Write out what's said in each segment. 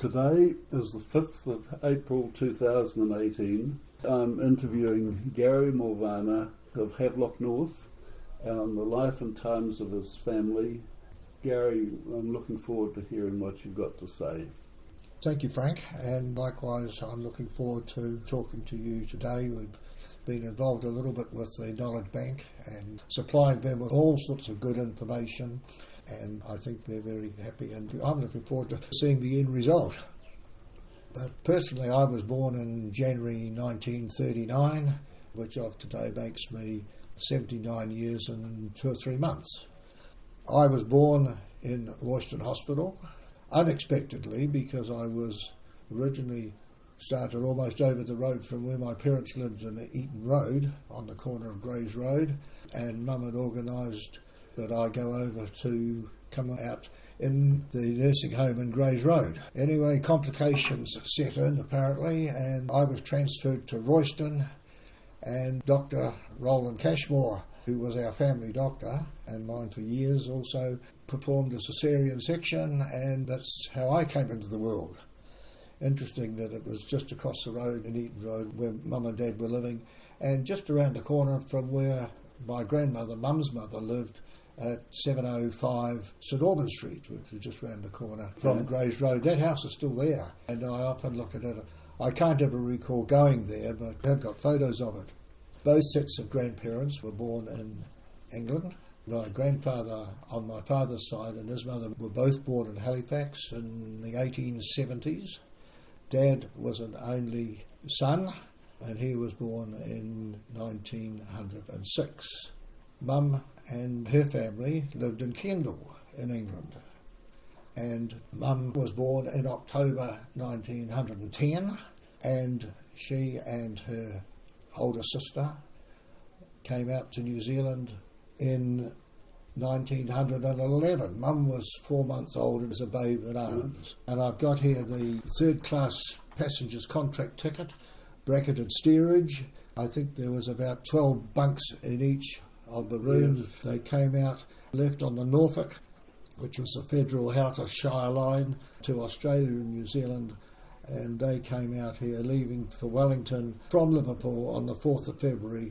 Today is the 5th of April 2018. I'm interviewing Gary Mulvana of Havelock North on the life and times of his family. Gary, I'm looking forward to hearing what you've got to say. Thank you, Frank, and likewise I'm looking forward to talking to you today. We've been involved a little bit with the Knowledge Bank and supplying them with all sorts of good information, and I think they're very happy, and I'm looking forward to seeing the end result. But personally, I was born in January 1939, which of today makes me 79 years and 2 or 3 months. I was born in Royston Hospital, unexpectedly, because I was originally started almost over the road from where my parents lived in Eaton Road, on the corner of Grays Road, and Mum had organised that I go over to come out in the nursing home in Grays Road. Anyway, complications set in apparently, and I was transferred to Royston, and Dr. Roland Cashmore, who was our family doctor and mine for years, also performed a caesarean section, and that's how I came into the world. Interesting that it was just across the road in Eaton Road where Mum and Dad were living, and just around the corner from where my grandmother, Mum's mother, lived at 705 St Albans Street, which was just round the corner from Grays Road. That house is still there, and I often look at it. I can't ever recall going there, but I've got photos of it. Both sets of grandparents were born in England. My grandfather on my father's side and his mother were both born in Halifax in the 1870s. Dad was an only son, and he was born in 1906. Mum and her family lived in Kendal in England, and Mum was born in October 1910, and she and her older sister came out to New Zealand in 1911. Mum was 4 months old as a babe in arms. And I've got here the third-class passenger's contract ticket, bracketed steerage. I think there was about 12 bunks in each of the rooms. Yes. They came out, left on the Norfolk, which was the Federal Outer Shire line to Australia and New Zealand, and they came out here leaving for Wellington from Liverpool on the 4th of February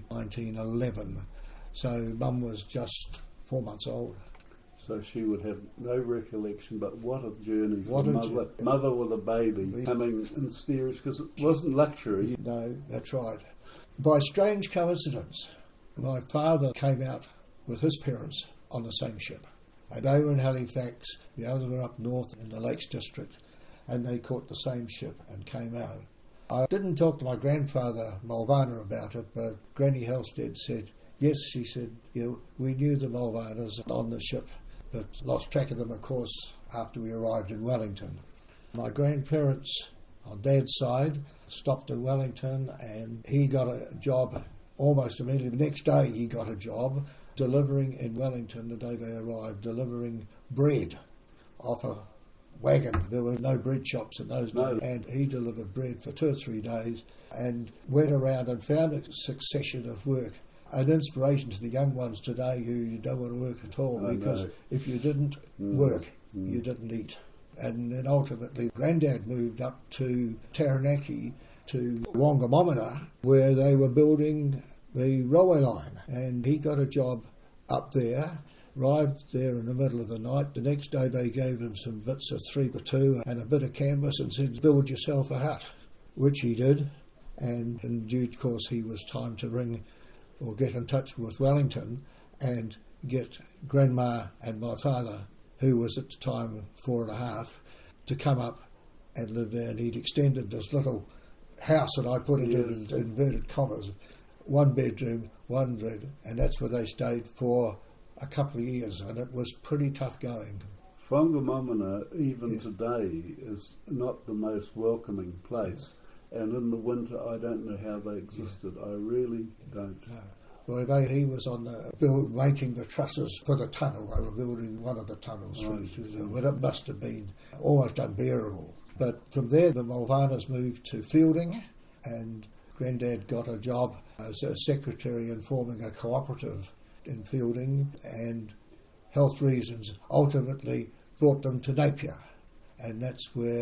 1911. So Mum was just 4 months old. So she would have no recollection, but what a journey for mother with a baby coming in steerage, because it wasn't luxury. No, that's right. By strange coincidence, my father came out with his parents on the same ship. And they were in Halifax, the others were up north in the Lakes District, and they caught the same ship and came out. I didn't talk to my grandfather, Mulvana, about it, but Granny Halstead said, yes, she said, we knew the Mulvanas on the ship, but lost track of them, of course, after we arrived in Wellington. My grandparents, on Dad's side, stopped in Wellington, and he got a job almost immediately. The next day he got a job delivering in Wellington, the day they arrived, delivering bread off a wagon. There were no bread shops in those days, and he delivered bread for 2 or 3 days and went around and found a succession of work. An inspiration to the young ones today who don't want to work at all, because if you didn't work, you didn't eat. And then ultimately Grandad moved up to Taranaki, to Wangamomina, where they were building the railway line, and he got a job up there, arrived there in the middle of the night. The next day they gave him some bits of 3x2 and a bit of canvas and said, build yourself a hut, which he did. And in due course he was time to ring or get in touch with Wellington and get Grandma and my father, who was at the time 4.5, to come up and live there. And he'd extended this little house that I put it in inverted commas, 1 bedroom, 1 room, and that's where they stayed for a couple of years, and it was pretty tough going. Wangamomina, even today, is not the most welcoming place. And in the winter, I don't know how they existed. I really don't. No. Well, he was on making the trusses for the tunnel. They were building one of the tunnels through there, but it must have been almost unbearable. But from there, the Mulvanas moved to Fielding, and Grandad got a job as a secretary in forming a cooperative in Fielding, and health reasons ultimately brought them to Napier. And that's where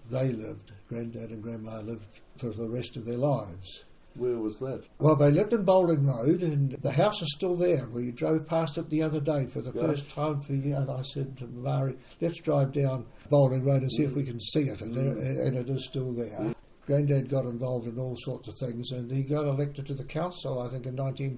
they lived, Granddad and Grandma lived for the rest of their lives. Where was that? Well, they lived in Bowling Road, and the house is still there. We drove past it the other day for the first time for you, and I said to Mari, let's drive down Bowling Road and see if we can see it, and it is still there. Granddad got involved in all sorts of things, and he got elected to the council, I think, in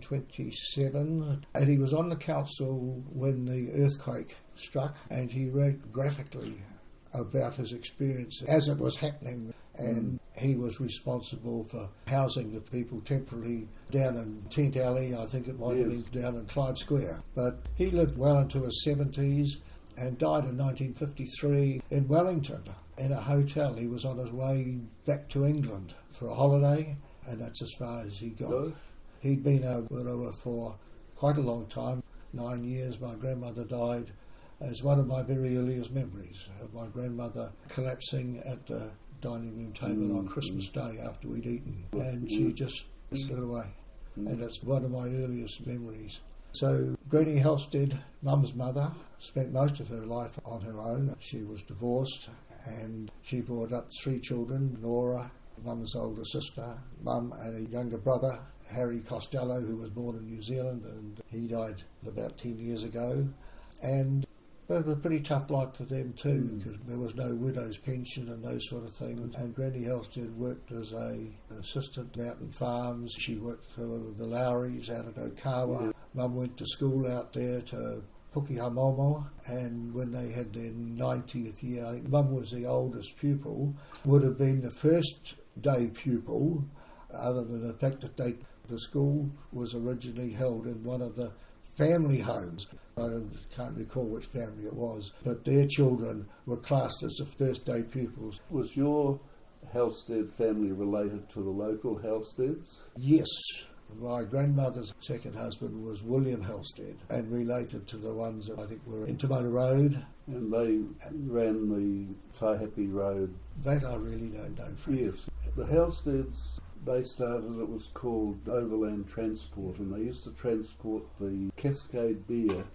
1927, and he was on the council when the earthquake struck, and he wrote graphically about his experience as it was happening, and he was responsible for housing the people temporarily down in Tent Alley, I think it might have been down in Clyde Square. But he lived well into his 70s and died in 1953 in Wellington in a hotel. He was on his way back to England for a holiday, and that's as far as he got. He'd been a widower for quite a long time, 9 years. My grandmother died as one of my very earliest memories of my grandmother collapsing at the dining room table on Christmas Day after we'd eaten, and she just slid away, and it's one of my earliest memories. So Granny Halstead, Mum's mother, spent most of her life on her own. She was divorced, and she brought up 3 children, Nora, Mum's older sister, Mum and a younger brother, Harry Costello, who was born in New Zealand, and he died about 10 years ago. And it was a pretty tough life for them too, because there was no widow's pension and those sort of things. And Granny Halstead worked as an assistant out in farms. She worked for the Lowrys out at Okawa. Mum went to school out there to Pukehamomo, and when they had their 90th year, I think Mum was the oldest pupil, would have been the first day pupil, other than the fact that the school was originally held in one of the family homes. I can't recall which family it was, but their children were classed as the first day pupils. Was your Halstead family related to the local Halsteads? Yes. My grandmother's second husband was William Halstead, and related to the ones that I think were in Tomato Road. And they ran the Taihape Road. That I really don't know, Frank. Yes. The Halsteads, they started, it was called Overland Transport, and they used to transport the Cascade beer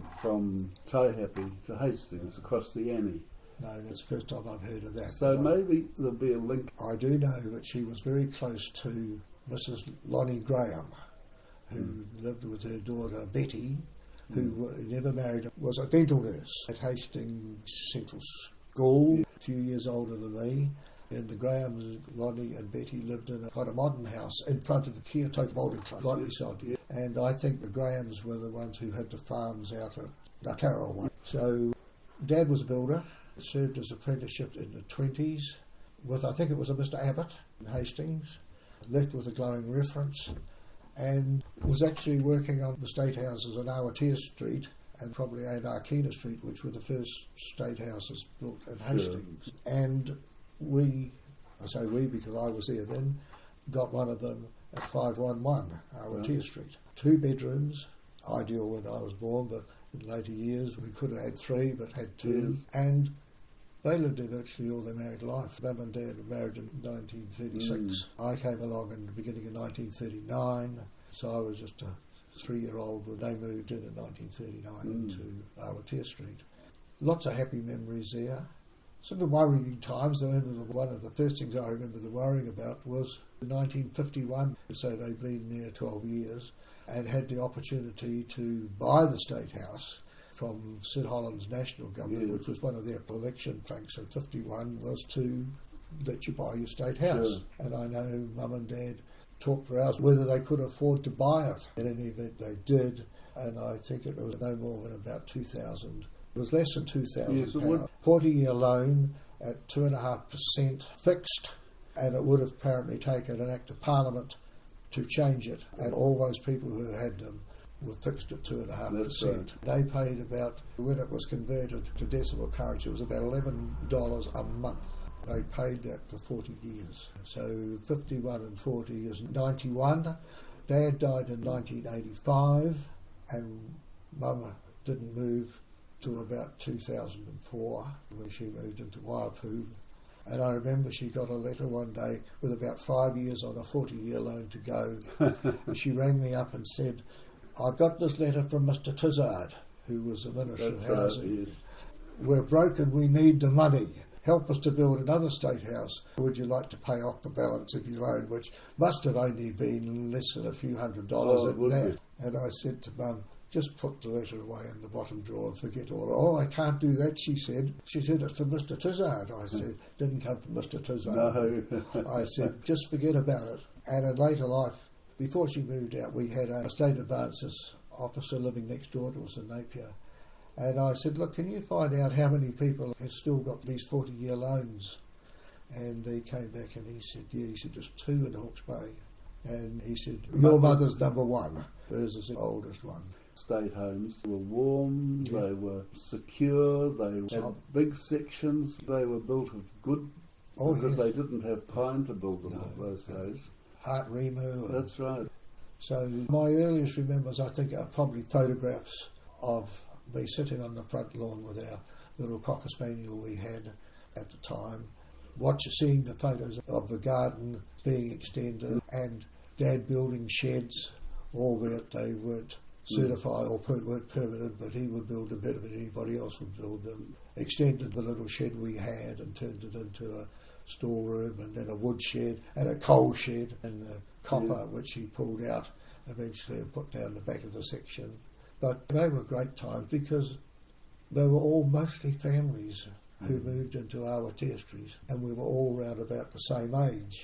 from Taihape to Hastings across the Annie. No, that's the first time I've heard of that. So maybe there'll be a link. I do know that she was very close to Mrs. Lonnie Graham, who lived with her daughter Betty, who never married, was a dental nurse at Hastings Central School, a few years older than me. And the Grahams, Lonnie and Betty, lived in quite a modern house in front of the Kia Toka Bowling Club, right beside you. And I think the Grahams were the ones who had the farms out at Nakarawa. So Dad was a builder, served his apprenticeship in the 20s with, I think it was a Mr. Abbott in Hastings, left with a glowing reference, and was actually working on the state houses on Awatea Street and probably Arkina Street, which were the first state houses built in Hastings. And I say we because I was there then, got one of them at 511 Awatea Street. 2 bedrooms, ideal when I was born, but in later years we could have had 3 but had 2. And they lived there virtually all their married life. Mum and Dad were married in 1936. I came along in the beginning of 1939, so I was just a 3-year-old when they moved in 1939 into Awatea Street. Lots of happy memories there. Some of the worrying times, I remember one of the first things I remember the worrying about was 1951. So they'd been there 12 years and had the opportunity to buy the State House from Sid Holland's national government, which was one of their election planks in 51, was to let you buy your State House. And I know Mum and Dad talked for hours whether they could afford to buy it. In any event, they did, and I think it was no more than about 2,000. It was less than 2,000 40-year loan at 2.5% fixed, and it would have apparently taken an act of Parliament to change it, and all those people who had them were fixed at 2.5%. They paid about, when it was converted to decimal currency, it was about $11 a month. They paid that for 40 years. So 51 and 40 is 91. Dad died in 1985, and Mum didn't move to about 2004 when she moved into Waipu. And I remember she got a letter one day with about 5 years on a 40-year loan to go. And she rang me up and said, I've got this letter from Mr. Tizard, who was the Minister of Housing. We're broke and we need the money. help us to build another state house. Would you like to pay off the balance of your loan, which must have only been less than a few $100 at that. And I said to Mum, just put the letter away in the bottom drawer and forget all. Oh, I can't do that, she said. She said, it's from Mr. Tizard. I said, didn't come from Mr. Tizard. No. I said, just forget about it. And in later life, before she moved out, we had a state advances officer living next door to us in Napier. And I said, look, can you find out how many people have still got these 40-year loans? And he came back and he said, yeah, he said, there's 2 in Hawke's Bay. And he said, your mother's number 1. Hers is the oldest one. State homes were warm, they were secure, they had big sections, they were built of good, because they didn't have pine to build them in those days. Hart Rimu. That's right. So my earliest remembrance, I think, are probably photographs of me sitting on the front lawn with our little cocker spaniel we had at the time, seeing the photos of the garden being extended and Dad building sheds, albeit they weren't certified or weren't permanent, but he would build them better than anybody else would build them. Extended the little shed we had and turned it into a storeroom, and then a wood shed and a coal shed and a copper which he pulled out eventually and put down the back of the section. But they were great times because they were all mostly families who moved into Awatea Street, and we were all round about the same age.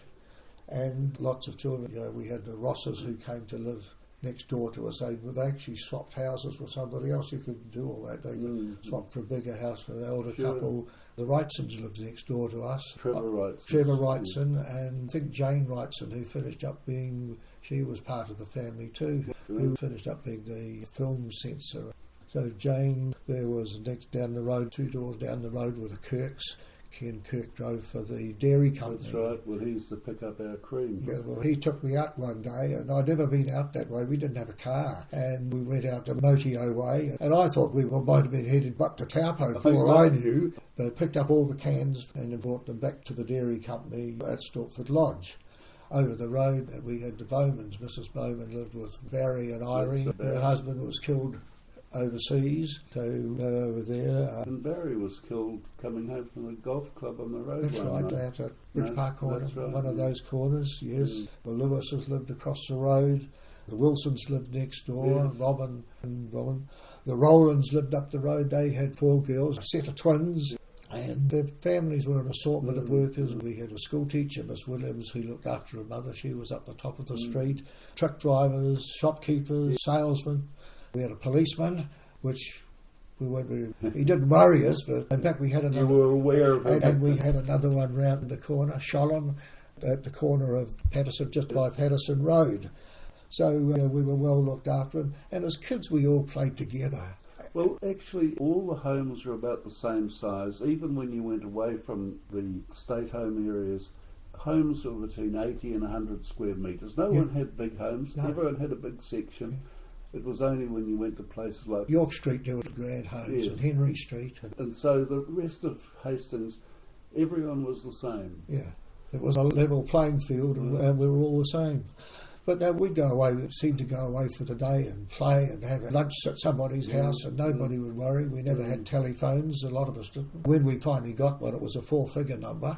And lots of children, we had the Rosses who came to live next door to us. They actually swapped houses with somebody else who couldn't do all that. They could swap for a bigger house for an elder couple. The Wrightsons lived next door to us. Trevor Wrightson, and I think Jane Wrightson, who finished up being, she was part of the family too, who finished up being the film censor. So Jane, there was next down the road, 2 doors down the road were the Kirks. Ken Kirk drove for the dairy company. That's right. Well, he used to pick up our cream. Yeah, well, he took me out one day, and I'd never been out that way. We didn't have a car, and we went out to Motio Way, and I thought we might have been headed back to Taupo for all I knew. They picked up all the cans and brought them back to the dairy company at Stortford Lodge. Over the road, we had the Bowmans. Mrs. Bowman lived with Barry and Irene. Her husband was killed overseas, so over there. And Barry was killed coming home from the golf club on the road. That's right, out at Bridge Park Corner, one of those corners, yes. The Lewises lived across the road, the Wilsons lived next door, Robin and Robin. The Rowlands lived up the road, they had 4 girls, a set of twins, and their families were an assortment of workers. We had a school teacher, Miss Williams, who looked after her mother. She was up the top of the street. Truck drivers, shopkeepers, salesmen. We had a policeman, which we weren't really, he didn't worry us, but in fact we had another. You were aware of it. And we had another one round the corner, Sholland, at the corner of Patterson, just by Patterson Road. So we were well looked after, and as kids we all played together. Well, actually, all the homes are about the same size. Even when you went away from the state home areas, homes were between 80 and 100 square metres. No one had big homes. No. Everyone had a big section. It was only when you went to places like York Street there were grand homes, and Henry Street. And so the rest of Hastings, everyone was the same. Yeah, it was a level playing field, and we were all the same. But no, we'd go away, we'd seem to go away for the day and play and have lunch at somebody's house, and nobody would worry. We never had telephones, a lot of us didn't. When we finally got one, it was a 4-figure number.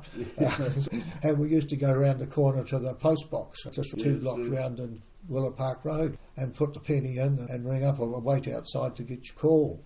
And we used to go around the corner to the post box, just 2 blocks round in Willow Park Road, and put the penny in and ring up or wait outside to get your call.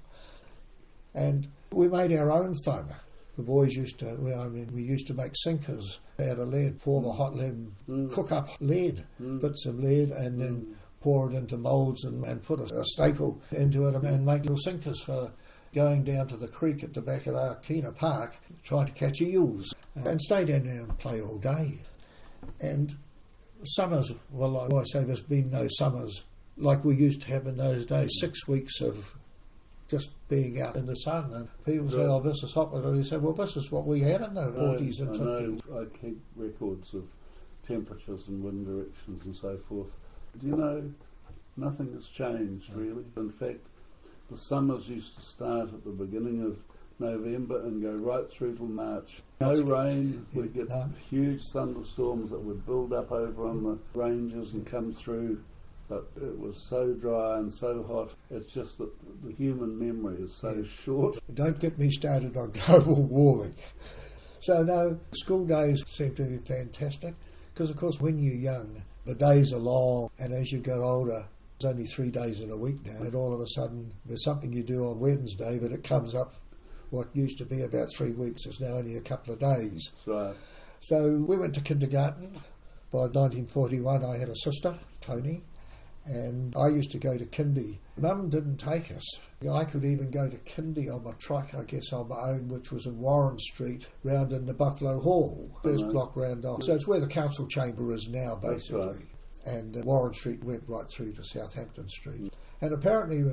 And we made our own fun. The boys used to, we used to make sinkers out of lead, pour the hot lead, cook up lead, bits of lead, and then pour it into moulds and put a staple into it and make little sinkers for going down to the creek at the back of Arkina Park, trying to catch eels, and stay down there and play all day. And summers, well, like I say, there's been no summers like we used to have in those days, 6 weeks of just being out in the sun. And people say, oh, this is hot. And they say, well, this is what we had in the 40s and 50s. I keep records of temperatures and wind directions and so forth. Do you know, nothing has changed really. In fact, the summers used to start at the beginning of November and go right through till March. No rain, we'd get huge thunderstorms that would build up over on the ranges and come through, but it was so dry and so hot. It's just that the human memory is so short. Don't get me started on global warming. So no, school days seem to be fantastic because of course when you're young the days are long, and as you get older it's only 3 days in a week now, and all of a sudden there's something you do on Wednesday but it comes up what used to be about 3 weeks is now only a couple of days. That's right. So we went to kindergarten. By 1941 I had a sister, Tony, and I used to go to kindy. Mum didn't take us. I could even go to kindy on my trike, I guess, on my own, which was in Warren Street, round in the Buffalo Hall, first block round off. So it's where the council chamber is now, basically. That's right. And Warren Street went right through to Southampton Street. And apparently,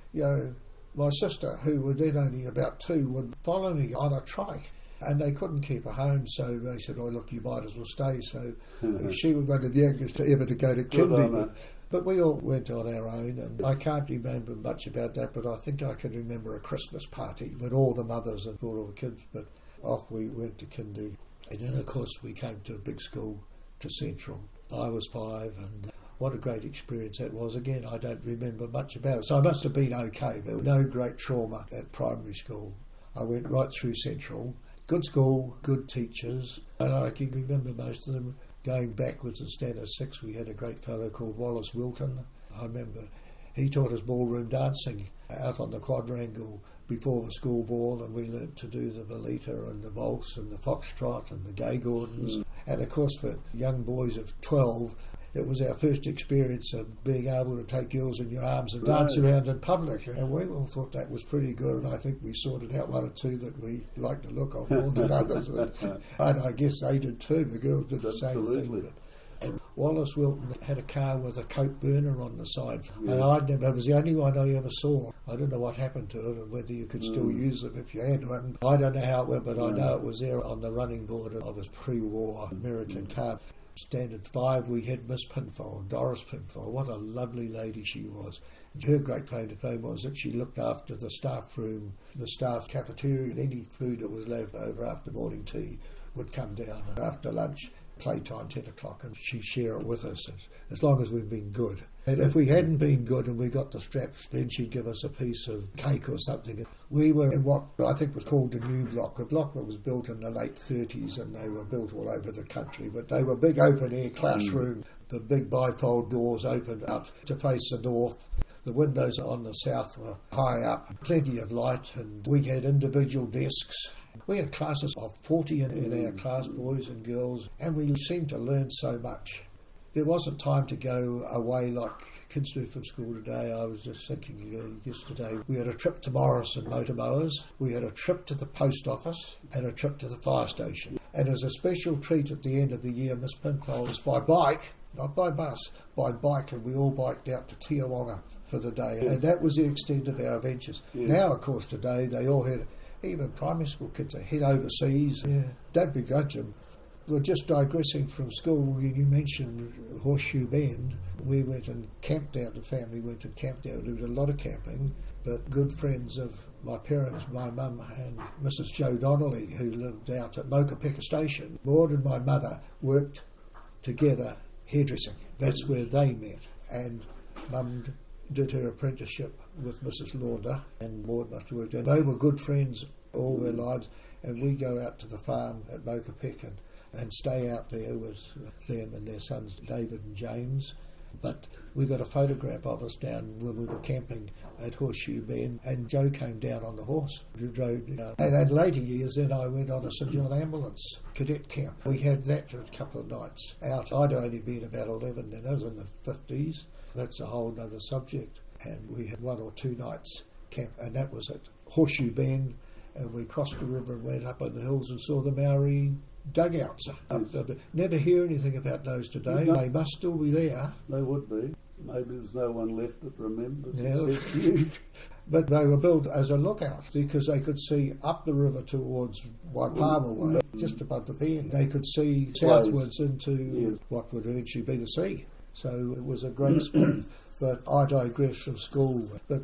my sister, who was then only about 2, would follow me on a trike. And they couldn't keep her home, so they said, "Oh, look, you might as well stay." So she was one of the youngest ever to go to kindy. But we all went on our own, and I can't remember much about that, but I think I can remember a Christmas party with all the mothers and all the kids, but off we went to kindy. And then, of course, we came to a big school, to Central. I was 5, and what a great experience that was. Again, I don't remember much about it, so I must have been okay. There was no great trauma at primary school. I went right through Central. Good school, good teachers, and I can remember most of them. Going backwards in Standard 6, we had a great fellow called Wallace Wilton. I remember he taught us ballroom dancing out on the quadrangle before the school ball, and we learnt to do the Veleta and the Waltz and the Foxtrot and the Gay Gordons. And of course for young boys of 12, it was our first experience of being able to take girls in your arms and dance around in public. And we all thought that was pretty good, and I think we sorted out 1 or 2 that we liked the look of more than others. And I guess they did too. The girls did the same thing. And Wallace Wilton had a car with a coke burner on the side. And it was the only one I ever saw. I don't know what happened to it and whether you could still use it if you had one. I don't know how it went, but I know it was there on the running board of his pre-war American car. Standard 5, we had Miss Pinfold, Doris Pinfold. What a lovely lady she was. Her great claim to fame was that she looked after the staff room, the staff cafeteria, and any food that was left over after morning tea would come down after lunch, playtime 10 o'clock, and she'd share it with us as long as we'd been good. And if we hadn't been good and we got the straps, then she'd give us a piece of cake or something. We were in what I think was called the New Block, a block that was built in the late 30s, and they were built all over the country. But they were big open-air classrooms. The big bifold doors opened up to face the north. The windows on the south were high up, plenty of light, and we had individual desks. We had classes of 40 in our class, boys and girls, and we seemed to learn so much. There wasn't time to go away like kids do from school today. I was just thinking yesterday, we had a trip to Morrison Motor Mowers, we had a trip to the post office, and a trip to the fire station. And as a special treat at the end of the year, Miss Pinfold was by bike, not by bus, by bike, and we all biked out to Tiawonga for the day. And that was the extent of our adventures. Now, of course, today they all had, even primary school kids, they head overseas. Don't begrudge them. We're just digressing from school. You mentioned Horseshoe Bend. We went and camped out, the family went and camped out. We did a lot of camping, but good friends of my parents, my mum and Mrs. Joe Donnelly, who lived out at Mokopeka Station. Maud and my mother worked together hairdressing. That's where they met. And Mum did her apprenticeship with Mrs. Launder, and Maud must have worked. And they were good friends all their lives, and we go out to the farm at Mokopeka and stay out there with them and their sons David and James. But we got a photograph of us down when we were camping at Horseshoe Bend, and Joe came down on the horse. We drove down. And in later years then I went on a St John Ambulance cadet camp. We had that for a couple of nights out. I'd only been about 11 then, I was in the 50s. That's a whole other subject. And we had 1 or 2 nights camp, and that was at Horseshoe Bend, and we crossed the river and went up on the hills and saw the Maori dugouts. Never hear anything about those today. They must still be there. They would be. Maybe there's no one left that remembers except you. But they were built as a lookout because they could see up the river towards Waipawa Way, just above the bend. They could see southwards into what would eventually be the sea. So it was a great spot. But I digress from school. But,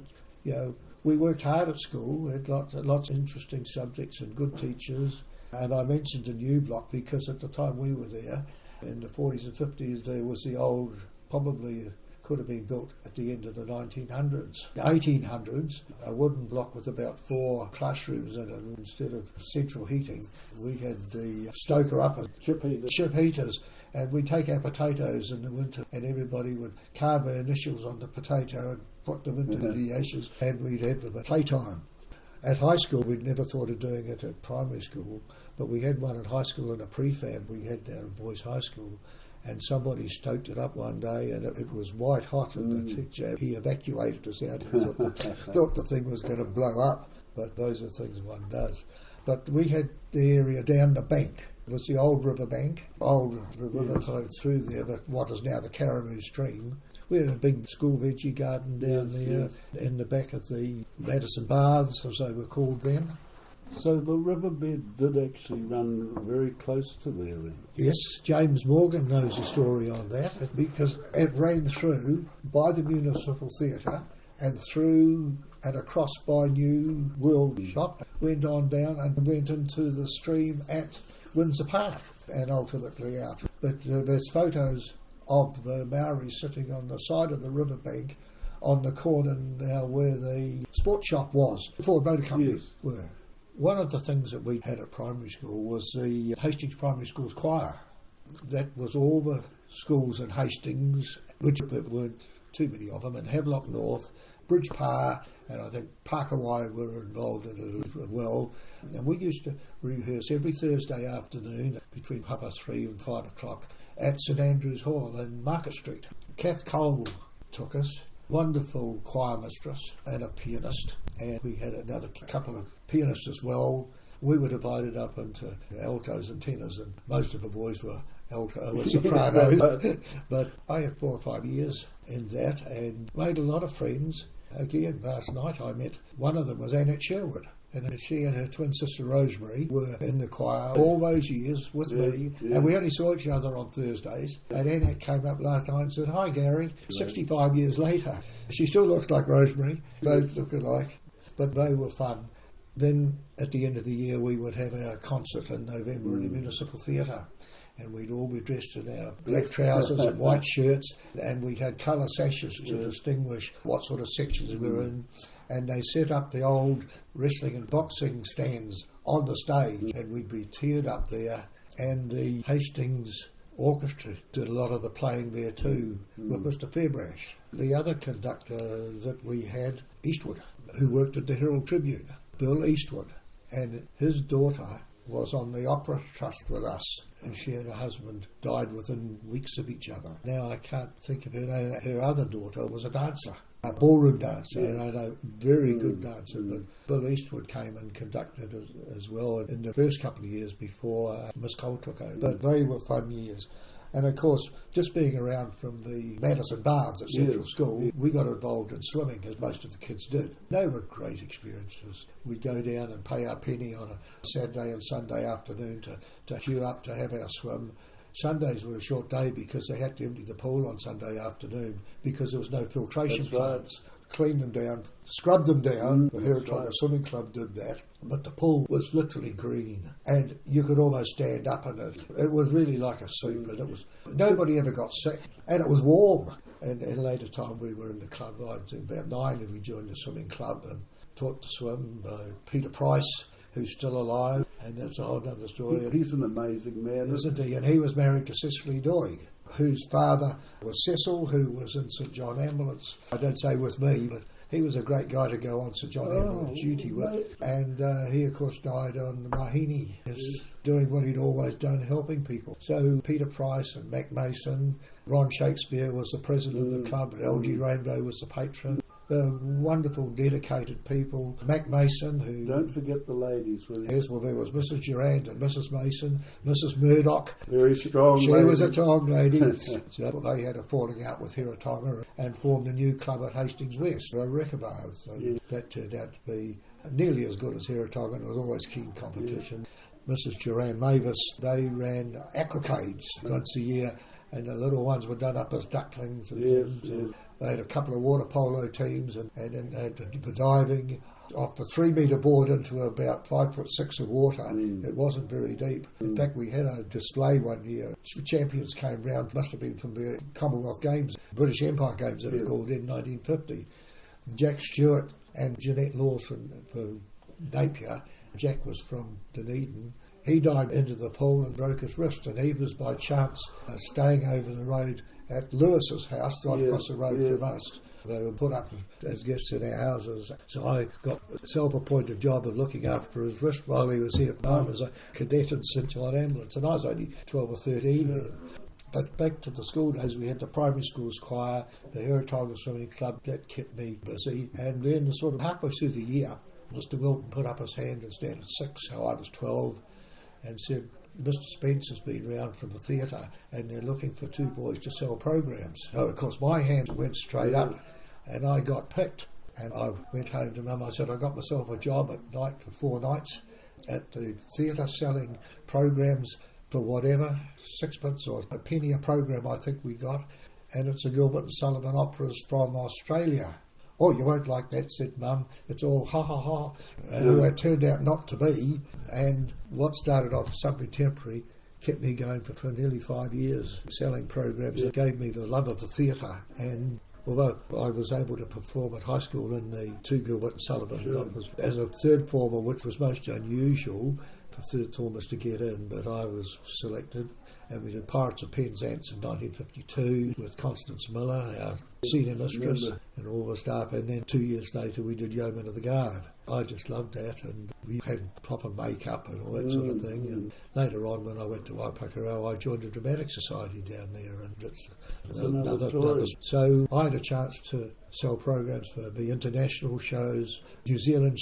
we worked hard at school. We had lots of interesting subjects and good teachers. And I mentioned the New Block because at the time we were there, in the 40s and 50s, there was the old, probably could have been built at the end of the 1900s. 1800s, a wooden block with about 4 classrooms in it. Instead of central heating, we had the stoker uppers, chip heaters, and we'd take our potatoes in the winter and everybody would carve their initials on the potato and put them into the ashes, and we'd have them at playtime. At high school, we'd never thought of doing it at primary school, but we had one at high school in a prefab we had down at Boys High School, and somebody stoked it up one day and it was white hot, and the teacher, he evacuated us out. He thought the thing was going to blow up, but those are things one does. But we had the area down the bank. It was the old river bank. The river flowed through there, but what is now the Karamoo Stream. We had a big school veggie garden down there in the back of the Madison Baths, as they were called then. So the riverbed did actually run very close to there then? Yes, James Morgan knows the story on that, because it ran through by the Municipal Theatre and through and across by New World Shop, went on down and went into the stream at Windsor Park and ultimately out. But there's photos of the Maoris sitting on the side of the riverbank on the corner now where the sports shop was, before the motor companies were. One of the things that we had at primary school was the Hastings Primary School's choir. That was all the schools in Hastings, which weren't too many of them, and Havelock North, Bridgepar, and I think Parkawai were involved in it as well. And we used to rehearse every Thursday afternoon between 3:30 and 5 o'clock at St Andrew's Hall in Market Street. Kath Cole took us, wonderful choir mistress and a pianist, and we had another couple of pianists as well. We were divided up into altos and tenors, and most of the boys were alto and soprano. But I had 4 or 5 years in that and made a lot of friends. Again, last night I met one of them was Annette Sherwood, and she and her twin sister Rosemary were in the choir all those years with me, and we only saw each other on Thursdays. And Annette came up last night and said, "Hi Gary," 65 years later. She still looks like Rosemary, both look alike, but they were fun. Then at the end of the year we would have our concert in November in the Municipal Theatre, and we'd all be dressed in our black trousers and white shirts, and we had colour sashes to distinguish what sort of sections we were in. And they set up the old wrestling and boxing stands on the stage, and we'd be tiered up there, and the Hastings Orchestra did a lot of the playing there too, with Mr Fairbrash. The other conductor that we had, Eastwood, who worked at the Herald Tribune, Bill Eastwood, and his daughter was on the Opera Trust with us, and she and her husband died within weeks of each other. Now I can't think of her name. Her other daughter was a dancer, a ballroom dancer, and I know, very good dancer, but Bill Eastwood came and conducted as well in the first couple of years before Miss Cole took over. But they were fun years. And of course, just being around from the Madison Baths at Central School, we got involved in swimming, as most of the kids did. They were great experiences. We'd go down and pay our penny on a Saturday and Sunday afternoon to queue up to have our swim. Sundays were a short day because they had to empty the pool on Sunday afternoon because there was no filtration plants. Clean them down, scrub them down. The Heretoga Swimming Club did that. But the pool was literally green, and you could almost stand up in it. It was really like a soup, and it was nobody ever got sick, and it was warm. And in later time, we were in the club. I think about 9, and we joined the swimming club and taught to swim by Peter Price, who's still alive, and that's a whole other story. He's an amazing man, isn't he? And he was married to Cecily Doig, whose father was Cecil, who was in St John Ambulance. I don't say with me, but he was a great guy to go on St John Ambulance duty with. And he, of course, died on the Mahini, doing what he'd always done, helping people. So Peter Price and Mac Mason, Ron Shakespeare was the president of the club, LG Rainbow was the patron. Wonderful, dedicated people. Mac Mason, who... Don't forget the ladies. Yes, well, there was Mrs Durand and Mrs Mason, Mrs Murdoch. Very strong She ladies. was a strong lady. So they had a falling out with Heretoga and formed a new club at Hastings West, Rehoboth. So that turned out to be nearly as good as Heretoga, and it was always keen competition. Mrs Durand Mavis, they ran aquacades once a year, and the little ones were done up as ducklings and things. They had a couple of water polo teams and for diving. off a 3 metre board into about 5'6" of water. It wasn't very deep. In fact, we had a display one year. Champions came round, must have been from the Commonwealth Games, British Empire Games that were called in 1950. Jack Stewart and Jeanette Laws from Napier. Jack was from Dunedin. He dived into the pool and broke his wrist, and he was by chance staying over the road at Lewis's house, right across the road from us. They were put up as guests in our houses. So I got a self-appointed job of looking after his wrist while he was here as a cadet in St John Ambulance, and I was only 12 or 13 then. But back to the school days, we had the primary school's choir, the Heretoga Swimming Club, that kept me busy. And then sort of halfway through the year, Mr Wilton put up his hand and started at 6, so I was 12, and said, Mr Spence has been round from the theatre and they're looking for 2 boys to sell programs. So of course my hand went straight up and I got picked. And I went home to Mum, I said I got myself a job at night for 4 nights at the theatre selling programs for whatever, 6pence or a penny a program I think we got. And it's the Gilbert and Sullivan operas from Australia. Oh, you won't like that, said Mum. It's all ha ha ha. And it turned out not to be. And what started off as something temporary kept me going for nearly 5 years, selling programs. It gave me the love of the theatre. And although I was able to perform at high school in the 2 Gilbert and Sullivan operas as a third former, which was most unusual for third formers to get in, but I was selected. And we did Pirates of Penzance in 1952 with Constance Miller, our senior mistress, and all the staff. And then 2 years later we did Yeomen of the Guard. I just loved that, and we had proper makeup and all that sort of thing. And later on, when I went to Waipakarau, I joined the Dramatic Society down there, and it's another story. So I had a chance to sell programs for the international shows, New Zealand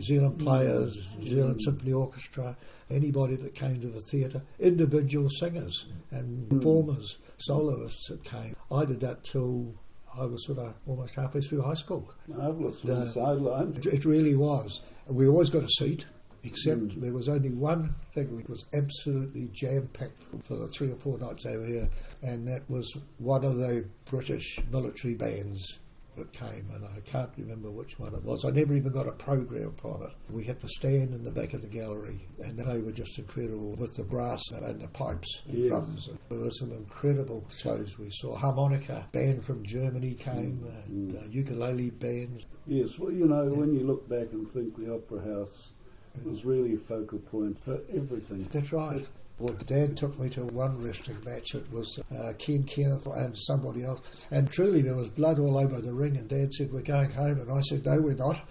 players, New Zealand Symphony Orchestra, anybody that came to the theatre, individual singers and performers, soloists that came. I did that till I was sort of almost halfway through high school. Marvellous from the sideline. It really was. We always got a seat, except there was only one thing which was absolutely jam-packed for the 3 or 4 nights over here, and that was one of the British military bands that came, and I can't remember which one it was. I never even got a program from it. We had to stand in the back of the gallery, and they were just incredible with the brass and the pipes and drums. There were some incredible shows we saw. Harmonica band from Germany came, and ukulele bands. Yes, well, you know, when you look back and think the Opera House was really a focal point for everything. That's right. Well, Dad took me to one wrestling match. It was Ken Kenneth and somebody else. And truly there was blood all over the ring, and Dad said, we're going home. And I said, no, we're not.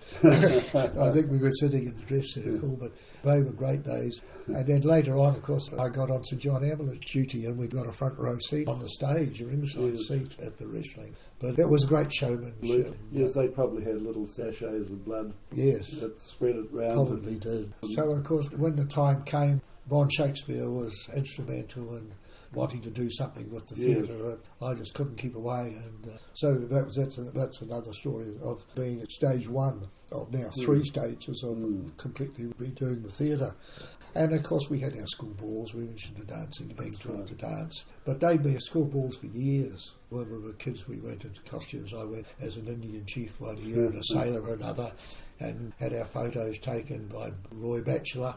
I think we were sitting in the dress circle, but they were great days. And then later on, of course, I got on St John Ambulance duty, and we got a front row seat on the stage, a ringside seat at the wrestling. But it was a great showmanship. Yes, they probably had little sachets of blood. Yes. That spread it round. Probably did. So, of course, when the time came, Von Shakespeare was instrumental in wanting to do something with the theatre. I just couldn't keep away, and so that's another story of being at stage 1 of now 3 stages of completely redoing the theatre. And of course we had our school balls. We mentioned the dancing, being taught to dance, but they'd been at school balls for years. When we were kids, we went into costumes. I went as an Indian chief one year and a sailor another, and had our photos taken by Roy Batchelor.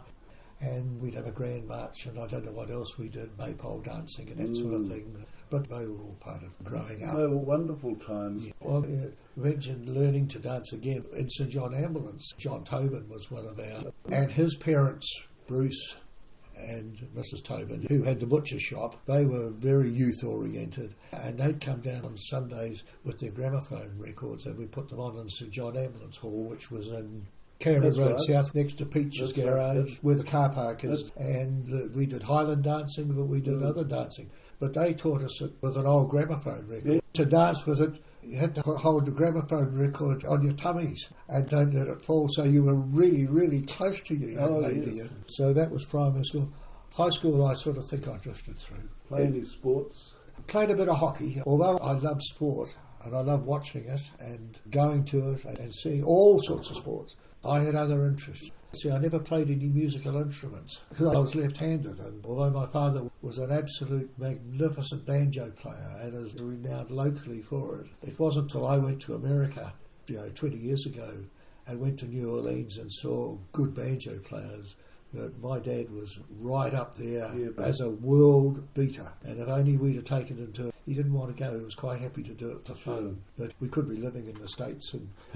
And we'd have a grand march, and I don't know what else we did, maypole dancing and that sort of thing. But they were all part of growing up. They were wonderful times. Yeah. Well, mentioned learning to dance again in St John Ambulance. John Tobin was one of our, and his parents, Bruce and Mrs. Tobin, who had the butcher shop, they were very youth-oriented, and they'd come down on Sundays with their gramophone records, and we put them on in St John Ambulance Hall, which was in Cameron Road South, next to Peach's Garage, where the car park is. And we did Highland dancing, but we did other dancing. But they taught us it with an old gramophone record. Yeah. To dance with it, you had to hold the gramophone record on your tummies and don't let it fall, so you were really, really close to your young lady. Yes. So that was primary school. High school, I sort of think I drifted through. Play any sports? Played a bit of hockey, although I love sport, and I love watching it and going to it and seeing all sorts of sports. I had other interests. See, I never played any musical instruments because I was left-handed, and although my father was an absolute magnificent banjo player and is renowned locally for it, it wasn't until I went to America, 20 years ago, and went to New Orleans and saw good banjo players. But my dad was right up there as a world beater, and if only we'd have taken him to it. He didn't want to go, he was quite happy to do it for fun, but we could be living in the States.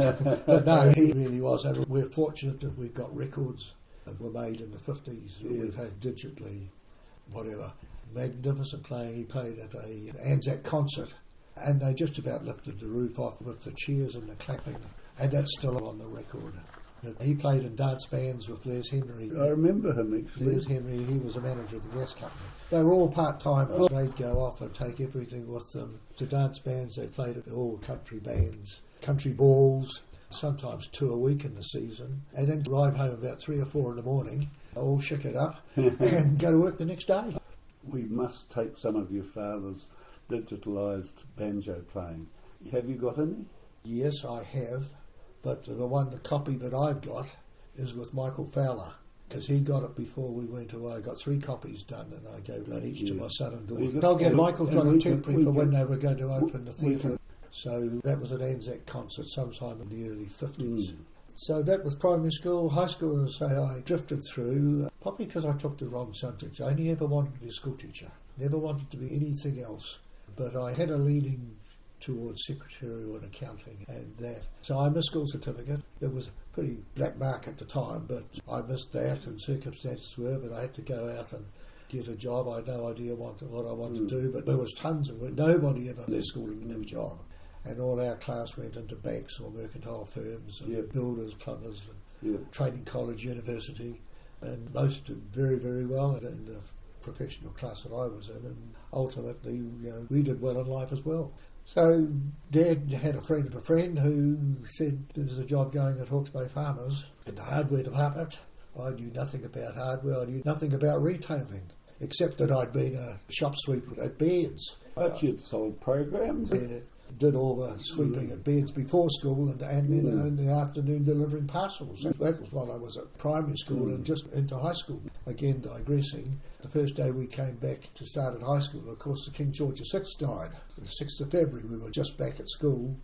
But no, he really was, and we're fortunate that we've got records that were made in the 50s, we've had digitally, whatever. Magnificent playing. He played at a Anzac concert, and they just about lifted the roof off with the cheers and the clapping, and that's still on the record. He played in dance bands with Les Henry. I remember him, actually. Les Henry, he was a manager of the gas company. They were all part-timers. They'd go off and take everything with them to dance bands. They played at all country bands, country balls, sometimes 2 a week in the season, and then arrive home about 3 or 4 in the morning, all shickered up, and go to work the next day. We must take some of your father's digitalised banjo playing. Have you got any? Yes, I have. But the copy that I've got is with Michael Fowler, because he got it before we went away. I got 3 copies done, and I gave one each to my son and daughter. Michael's got a temporary for when they were going to open the theatre. So that was at Anzac concert sometime in the early 50s. So that was primary school. High school, as I say, I drifted through, probably because I took the wrong subjects. I only ever wanted to be a school teacher, never wanted to be anything else. But I had a leaning towards secretarial and accounting and that. So I missed school certificate. It was a pretty black mark at the time, but I missed that, and circumstances were, but I had to go out and get a job. I had no idea what I wanted to do, but there was tons of work. Nobody ever left school and didn't have a job. And all our class went into banks or mercantile firms and builders, plumbers, and training college, university, and most did very, very well in the professional class that I was in, and ultimately we did well in life as well. So Dad had a friend of a friend who said there was a job going at Hawke's Bay Farmers in the hardware department. I knew nothing about hardware, I knew nothing about retailing, except that I'd been a shop sweeper at Baird's. But you'd sold programs? Did all the sweeping at Baird's before school, and then in the afternoon delivering parcels. That was while I was at primary school and just into high school. Again, digressing, the first day we came back to start at high school, of course, the King George VI died. The 6th of February, we were just back at school,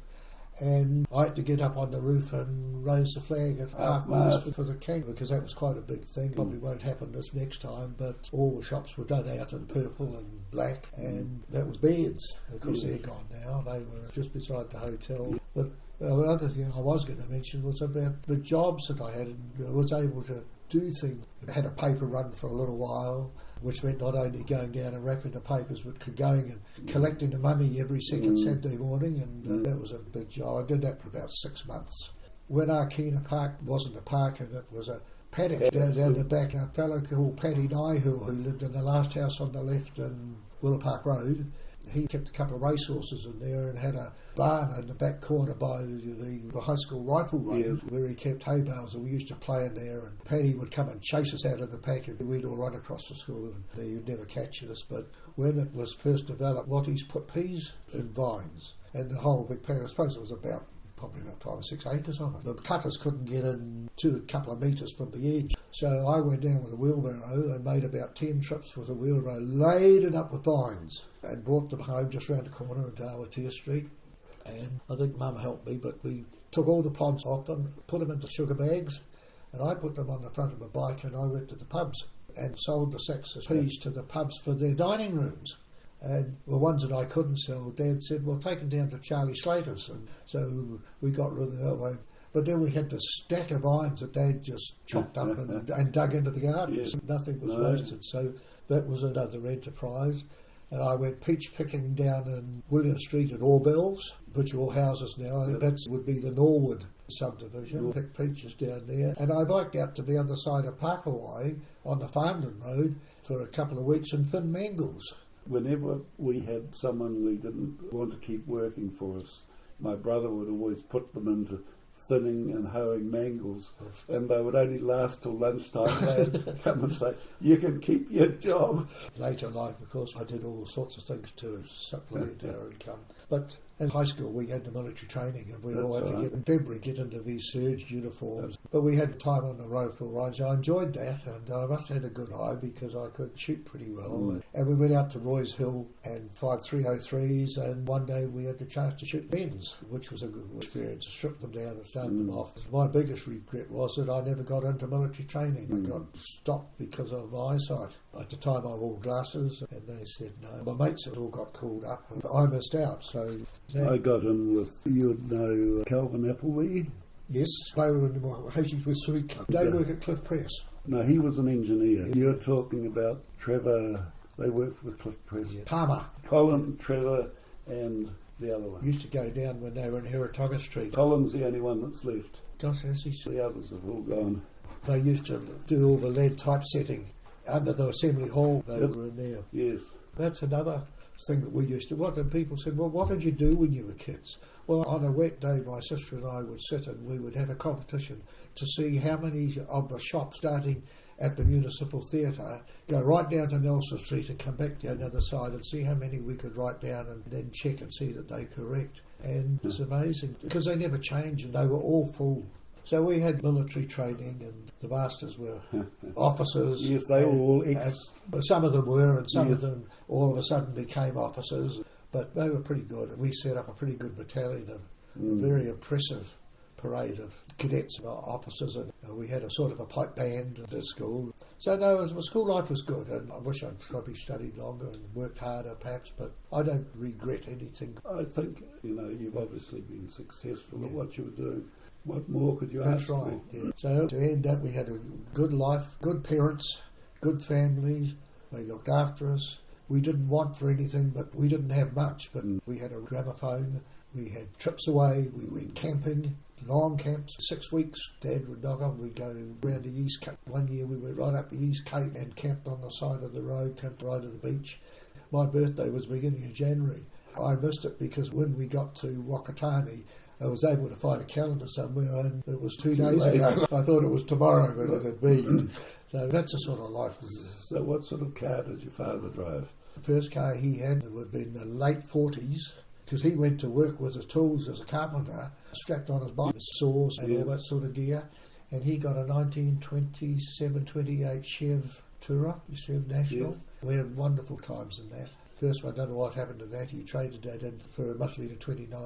and I had to get up on the roof and raise the flag at half-mast for the King, because that was quite a big thing. Probably won't happen this next time, but all the shops were done out in purple and black, and that was Baird's. Of course, they're gone now. They were just beside the hotel. But the other thing I was going to mention was about the jobs that I had. I was able to do things. I had a paper run for a little while, which meant not only going down and wrapping the papers, but going and collecting the money every second Saturday morning, and that was a big job. I did that for about 6 months. When Arkina Park wasn't a park, and it was a paddock down the back, a fellow called Paddy Nyhill, who lived in the last house on the left in Willow Park Road, he kept a couple of racehorses in there and had a barn in the back corner by the high school rifle range where he kept hay bales, and we used to play in there, and Paddy would come and chase us out of the pack, and we'd all run across the school, and you'd never catch us. But when it was first developed, Wattie's put peas in vines, and the whole big paddock, I suppose it was probably about 5 or 6 acres of it. The cutters couldn't get in to a couple of metres from the edge. So I went down with a wheelbarrow and made about 10 trips with a wheelbarrow, laid it up with vines, and brought them home just round the corner at Darwatea Street. And I think Mum helped me, but we took all the pods off them, put them into sugar bags, and I put them on the front of my bike, and I went to the pubs and sold the sacks of peas to the pubs for their dining rooms. And the ones that I couldn't sell, Dad said, well, take them down to Charlie Slater's. And so we got rid of them. But then we had this stack of vines that Dad just chopped up and dug into the gardens. Nothing was wasted. So that was another enterprise. And I went peach picking down in William Street at Orbells, which are all houses now. I think that would be the Norwood subdivision. Picked peaches down there. And I biked out to the other side of Pakawai on the Farmland Road for a couple of weeks in thin mangles. Whenever we had someone we didn't want to keep working for us, my brother would always put them into thinning and hoeing mangles, and they would only last till lunchtime. They'd come and say, you can keep your job. Later in life, of course, I did all sorts of things to supplement our income. But In high school, we had the military training, and we all had That's to right. in February get into these surge uniforms. But we had time on the Rifle Range. I enjoyed that, and I must have had a good eye because I could shoot pretty well. And we went out to Roy's Hill and fired 303s, and one day we had the chance to shoot Benz, which was a good experience, to strip them down and start them off. My biggest regret was that I never got into military training. I got stopped because of my eyesight. At the time I wore glasses, and they said no. My mates had all got called up, and I missed out. So I got in with, you would know Calvin Appleby? yes, they were in the Hastings with Sweet Club. They work at Cliff Press. No, he was an engineer. You're talking about Trevor, they worked with Cliff Press. Palmer Colin, Trevor, and the other one. used to go down when they were in Heratoga Street. Colin's the only one that's left. Gosh, as he said, The others have all gone. they used to do all the lead typesetting under the assembly hall. They Yes. were in there. Yes. That's another thing that we used to. What and people said, well, what did you do when you were kids? Well, on a wet day, my sister and I would sit and we would have a competition to see how many of the shops starting at the Municipal Theatre go right down to Nelson Street and come back down the other side and see how many we could write down and then check and see that they're correct. And it's amazing because they never change and they were all full. So we had military training, and the masters were officers. Yes, they were all and ex. some of them were, and some of Yes. them all of a sudden became officers. But they were pretty good. We set up a pretty good battalion of a very impressive parade of cadets and officers, and we had a sort of a pipe band at the school. So no, the school life was good, and I wish I'd probably studied longer and worked harder perhaps, but I don't regret anything. I think, you've obviously been successful at Yeah. what you were doing. What more could you That's ask right. for? Yeah. So to end up, we had a good life, good parents, good families. They looked after us. We didn't want for anything, but we didn't have much. But we had a gramophone. We had trips away. We went camping, long camps, 6 weeks. Dad would knock on. We'd go around the East Cape. One year we went right up the East Cape and camped on the side of the road, camped right at the beach. My birthday was beginning of January. I missed it because when we got to Wakatani, I was able to find a calendar somewhere and it was 2 days late. ago. I thought it was tomorrow, but it had been. So that's the sort of life we live. So what sort of car did your father drive? The first car he had would have been in the late 40s because he went to work with his tools as a carpenter, strapped on his bike, his saws and all that sort of gear. And he got a 1927-28 Chev Tourer, Chev National. Yes. We had wonderful times in that. First one, I don't know what happened to that. He traded that in for, it must have been a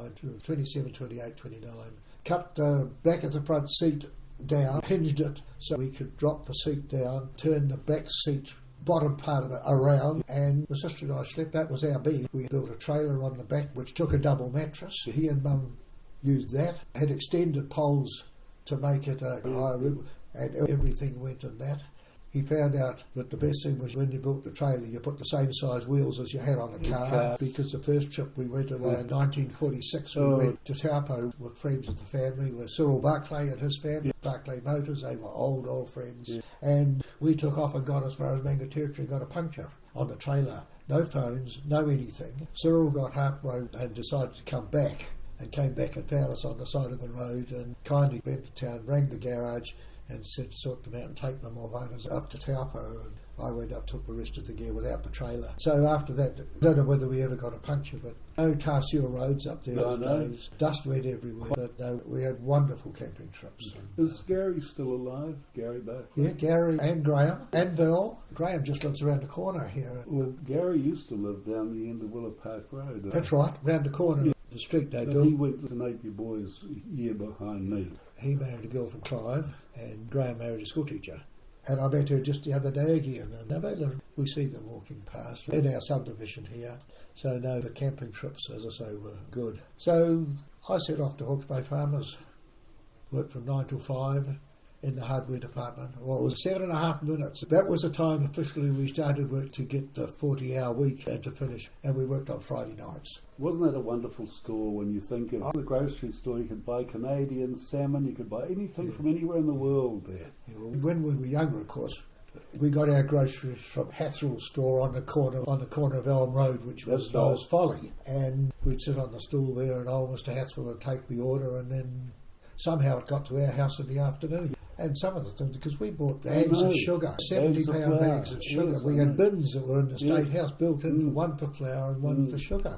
27, 28, 29. Cut the back of the front seat down, hinged it so we could drop the seat down, turn the back seat bottom part of it around, and my sister and I slept. That was our bed. We built a trailer on the back which took a double mattress. He and Mum used that. Had extended poles to make it a higher roof, and everything went in that. He found out that the best thing was when you built the trailer, you put the same size wheels as you had on a car. Because the first trip we went away in 1946, we went to Taupo with friends of the family, with Cyril Barclay and his family, Barclay Motors. They were old friends. And we took off and got as far as Mangatierra and got a puncture on the trailer. No phones, no anything. Cyril got halfway and decided to come back, and came back and found us on the side of the road and kindly went to town, rang the garage, and said sort them out and take the Morvanas up to Taupo, and I went up, took the rest of the gear without the trailer. So after that, I don't know whether we ever got a puncture, but no tar seal roads up there those days. Dust went everywhere, but no, we had wonderful camping trips. Is Gary still alive? Gary Barclay? Yeah, Gary and Graham and Val. Graham just lives around the corner here. Well, Gary used to live down the end of Willow Park Road. That's right, round the corner. The street they But built. he went to Napier Boys a year behind me. He married a girl from Clive, and Graham married a school teacher. And I met her just the other day again, and now we see them walking past in our subdivision here. So no, the camping trips, as I say, were good. So I set off to Hawke's Bay Farmers, worked from 9 till 5 in the hardware department. Well, it was 7.5 minutes. That was the time officially we started work to get the 40-hour week and to finish, and we worked on Friday nights. Wasn't that a wonderful store when you think of the grocery store? You could buy Canadian salmon, you could buy anything from anywhere in the world there. When we were younger, of course, we got our groceries from Hatherell's store on the corner of Elm Road, which was Noel's Folly. And we'd sit on the stool there, and old Mr. Hatherell would take the order, and then somehow it got to our house in the afternoon. And some of the things, because we bought bags of sugar, 70-pound bags of sugar. Yes, we had bins that were in the State House built in, Mm. one for flour and one for sugar.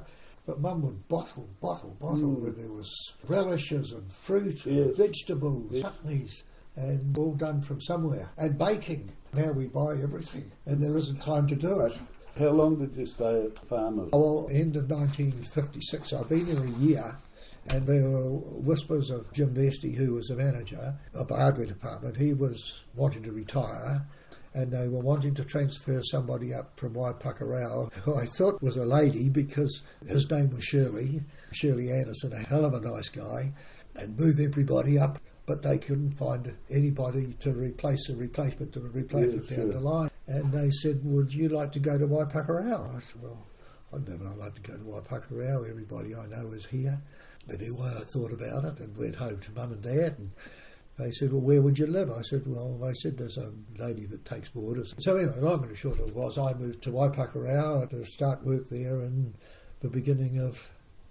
But Mum would bottle, and there was relishes and fruit, Yes. vegetables, Yes. chutneys, and all done from somewhere. And baking. Now we buy everything, and there isn't time to do it. How long did you stay at Farmers? Well, end of 1956, I've been there a year, and there were whispers of Jim Vesty, who was the manager of the hardware department. He was wanting to retire, and they were wanting to transfer somebody up from Waipakarau, who I thought was a lady because his name was Shirley Anderson, a hell of a nice guy, and move everybody up. But they couldn't find anybody to replace a replacement to replace it down the line. And they said, would you like to go to Waipakarau? I said, well, I'd never like to go to Waipakarau. Everybody I know is here. But anyway, I thought about it and went home to Mum and Dad. And they said, well, where would you live? I said, well, they said there's a lady that takes boarders. So anyway, long and short of it was, I moved to Waipakarau to start work there in the beginning of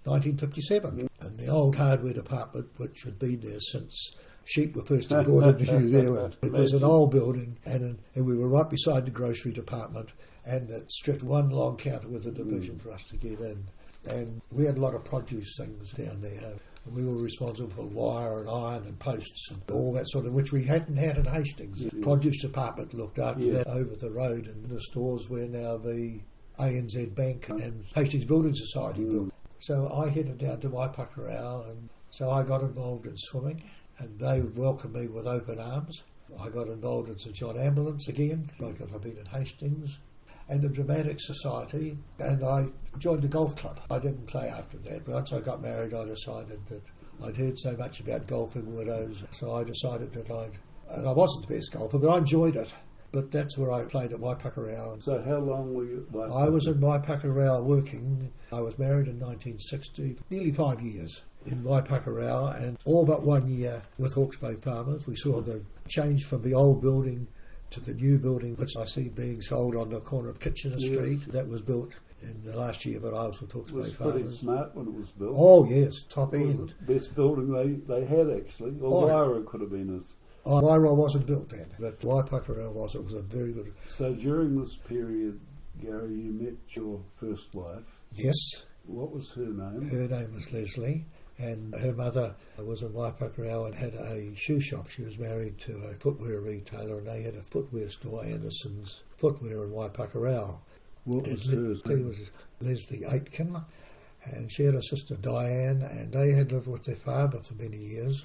1957. And the old hardware department, which had been there since sheep were first imported to New Zealand. It was an old building, and we were right beside the grocery department, and it stretched one long counter with a division for us to get in. And we had a lot of produce things down there. And we were responsible for wire and iron and posts and all that sort of, which we hadn't had in Hastings. The produce department looked after that over the road, and the stores were now the ANZ Bank and Hastings Building Society built. So I headed down to Waipakarau, and so I got involved in swimming, and they welcomed me with open arms. I got involved in St John Ambulance again, because I've been in Hastings, and the Dramatic Society, and I joined the golf club. I didn't play after that. Once I got married, I decided that I'd heard so much about golfing widows, so I decided that and I wasn't the best golfer, but I enjoyed it. But that's where I played at Waipakarau. So how long were you at Waipakarau? I was in Waipakarau working. I was married in 1960, nearly 5 years in Waipakarau, and all but 1 year with Hawke's Bay Farmers. We saw the change from the old building to the new building, which I see being sold on the corner of Kitchener Street. That was built in the last year, but I was with Hawke's Bay Farmers. It was pretty smart when it was built. Oh yes, top It was end. the best building they had, actually. Or Wairau could have been as... Wairau wasn't built then, but Waipakarau was. It was a very good... So during this period, Gary, you met your first wife. Yes. What was her name? Her name was Leslie, and her mother was in Waipakarau and had a shoe shop. She was married to a footwear retailer, and they had a footwear store, Anderson's Footwear, in Waipakarau. What was hers? She was Leslie Aitken, and she had a sister Diane, and they had lived with their father for many years,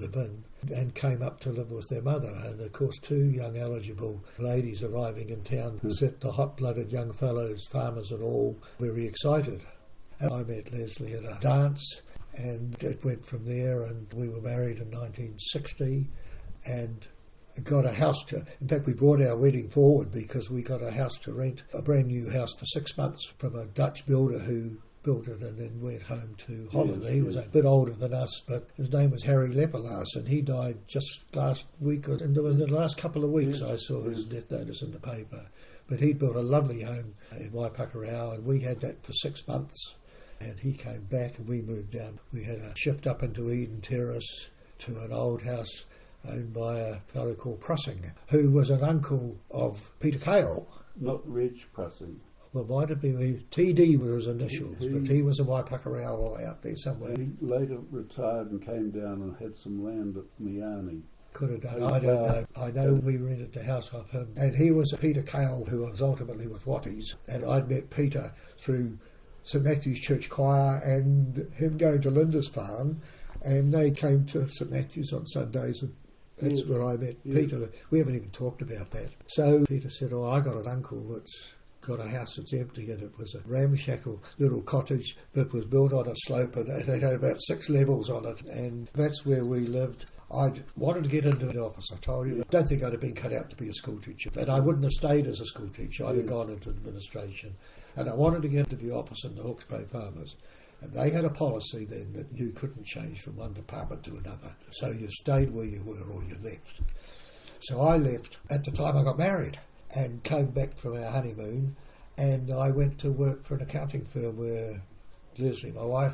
and came up to live with their mother. And of course, two young eligible ladies arriving in town set the hot-blooded young fellows, farmers and all, very excited. And I met Leslie at a dance, and it went from there, and we were married in 1960, and got a house in fact, we brought our wedding forward because we got a house to rent, a brand new house for 6 months from a Dutch builder who built it and then went home to Holland. He was a bit older than us, but his name was Harry Lepperlas, and he died just last week, or in the last couple of weeks. I saw his death notice in the paper. But he'd built a lovely home in Waipakarau, and we had that for 6 months. And he came back and we moved down. We had a shift up into Eden Terrace to an old house owned by a fellow called Crossing, who was an uncle of Peter Cale. Not Reg Crossing. Well, might have been TD were his initials, but he was a Waipakarau or out there somewhere. He later retired and came down and had some land at Miani. Could have done. I don't know. I know we rented the house off him. And he was Peter Cale, who was ultimately with Watties. And I'd met Peter through St Matthew's Church Choir and him going to Linda's farm. And they came to St Matthew's on Sundays, and that's where I met Peter. We haven't even talked about that. So Peter said, I got an uncle that's got a house that's empty, and it was a ramshackle little cottage that was built on a slope, and it had about 6 levels on it, and that's where we lived. I wanted to get into the office, I told you. I don't think I'd have been cut out to be a school teacher, and I wouldn't have stayed as a school teacher. I'd have gone into administration, and I wanted to get into the office in the Hawke's Bay Farmers. And they had a policy then that you couldn't change from one department to another. So you stayed where you were or you left. So I left at the time I got married and came back from our honeymoon, and I went to work for an accounting firm where Leslie, my wife,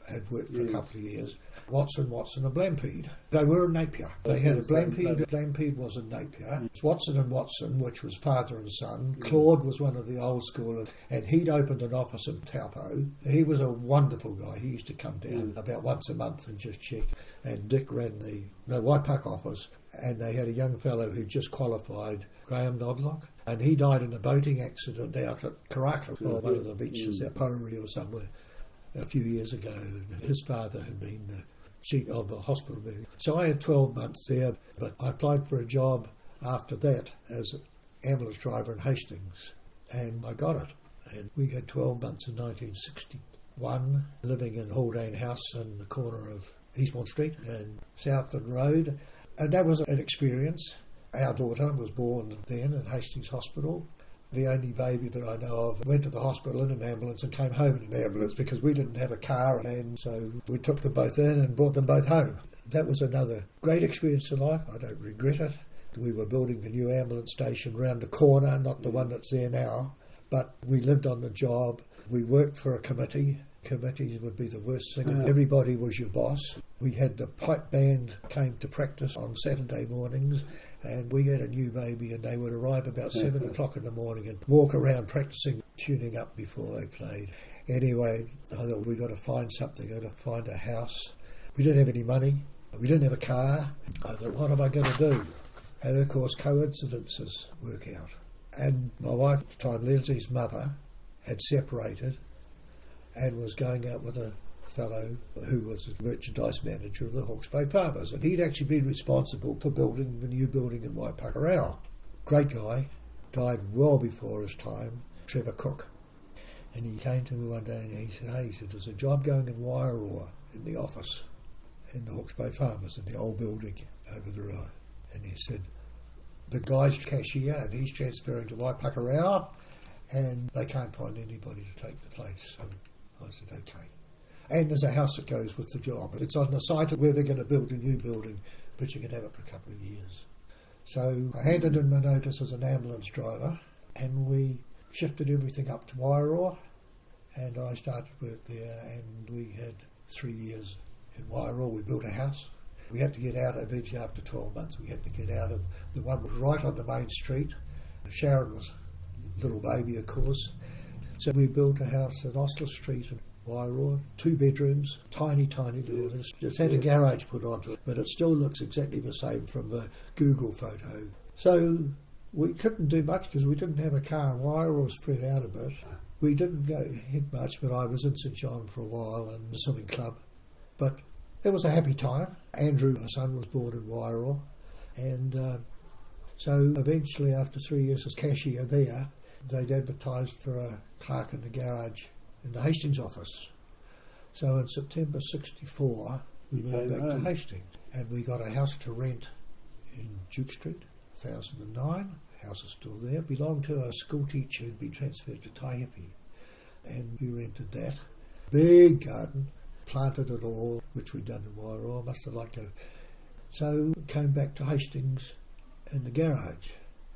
had worked for a couple of years. Watson and Blampede. They were in Napier. They had a Blampede. Blampede was in Napier. It's Watson and Watson, which was father and son. Claude was one of the old school, and he'd opened an office in Taupo. He was a wonderful guy. He used to come down about once a month and just check. And Dick ran the Waipaku office, and they had a young fellow who just qualified, Graham Nodlock, and he died in a boating accident out at Karaka, or one of the beaches at Porori or somewhere, a few years ago. His father had been the chief of a hospital movie. So I had 12 months there, but I applied for a job after that as an ambulance driver in Hastings, and I got it. And we had 12 months in 1961, living in Haldane House in the corner of Eastbourne Street and Southland Road, and that was an experience. Our daughter was born then in Hastings Hospital. The only baby that I know of went to the hospital in an ambulance and came home in an ambulance because we didn't have a car, and so we took them both in and brought them both home. That was another great experience in life. I don't regret it. We were building the new ambulance station round the corner, not the one that's there now, but we lived on the job. We worked for a committee. Committees would be the worst thing. Everybody was your boss. We had the pipe band came to practice on Saturday mornings, and we had a new baby, and they would arrive about 7 o'clock in the morning and walk around practicing tuning up before they played. Anyway, I thought, we got to find something, got to find a house. We didn't have any money. We didn't have a car. I thought, what am I going to do? And of course, coincidences work out. And my wife at the time, Leslie's mother, had separated and was going out with a fellow who was the merchandise manager of the Hawke's Bay Farmers, and he'd actually been responsible for building the new building in Waipakarau. Great guy, died well before his time, Trevor Cook. And he came to me one day and he said, there's a job going in Wairoa in the office in the Hawke's Bay Farmers in the old building over the road. And he said, the guy's cashier and he's transferring to Waipakarau and they can't find anybody to take the place. So I said, okay. And there's a house that goes with the job. It's on the site where they're going to build a new building, but you can have it for a couple of years. So I handed in my notice as an ambulance driver, and we shifted everything up to Wairoa, and I started work there, and we had 3 years in Wairoa. We built a house. We had to get out eventually after 12 months. We had to get out of the one that was right on the main street. Sharon was a little baby, of course. So we built a house at Osler Street in Wairoa, 2 bedrooms, tiny little. It's had a garage put onto it, but it still looks exactly the same from the Google photo. So we couldn't do much because we didn't have a car. Wairoa was spread out a bit. We didn't go ahead much, but I was in St John for a while and the swimming club. But it was a happy time. Andrew, my son, was born in Wairoa, and so eventually after 3 years as cashier there, they'd advertised for a clerk in the garage in the Hastings office. So in September 64, we moved back to Hastings, and we got a house to rent in Duke Street, 1009. House is still there. Belonged to a school teacher who'd been transferred to Taihape, and we rented that. Big garden, planted it all, which we'd done in Wairoa. Must have liked it. So came back to Hastings in the garage,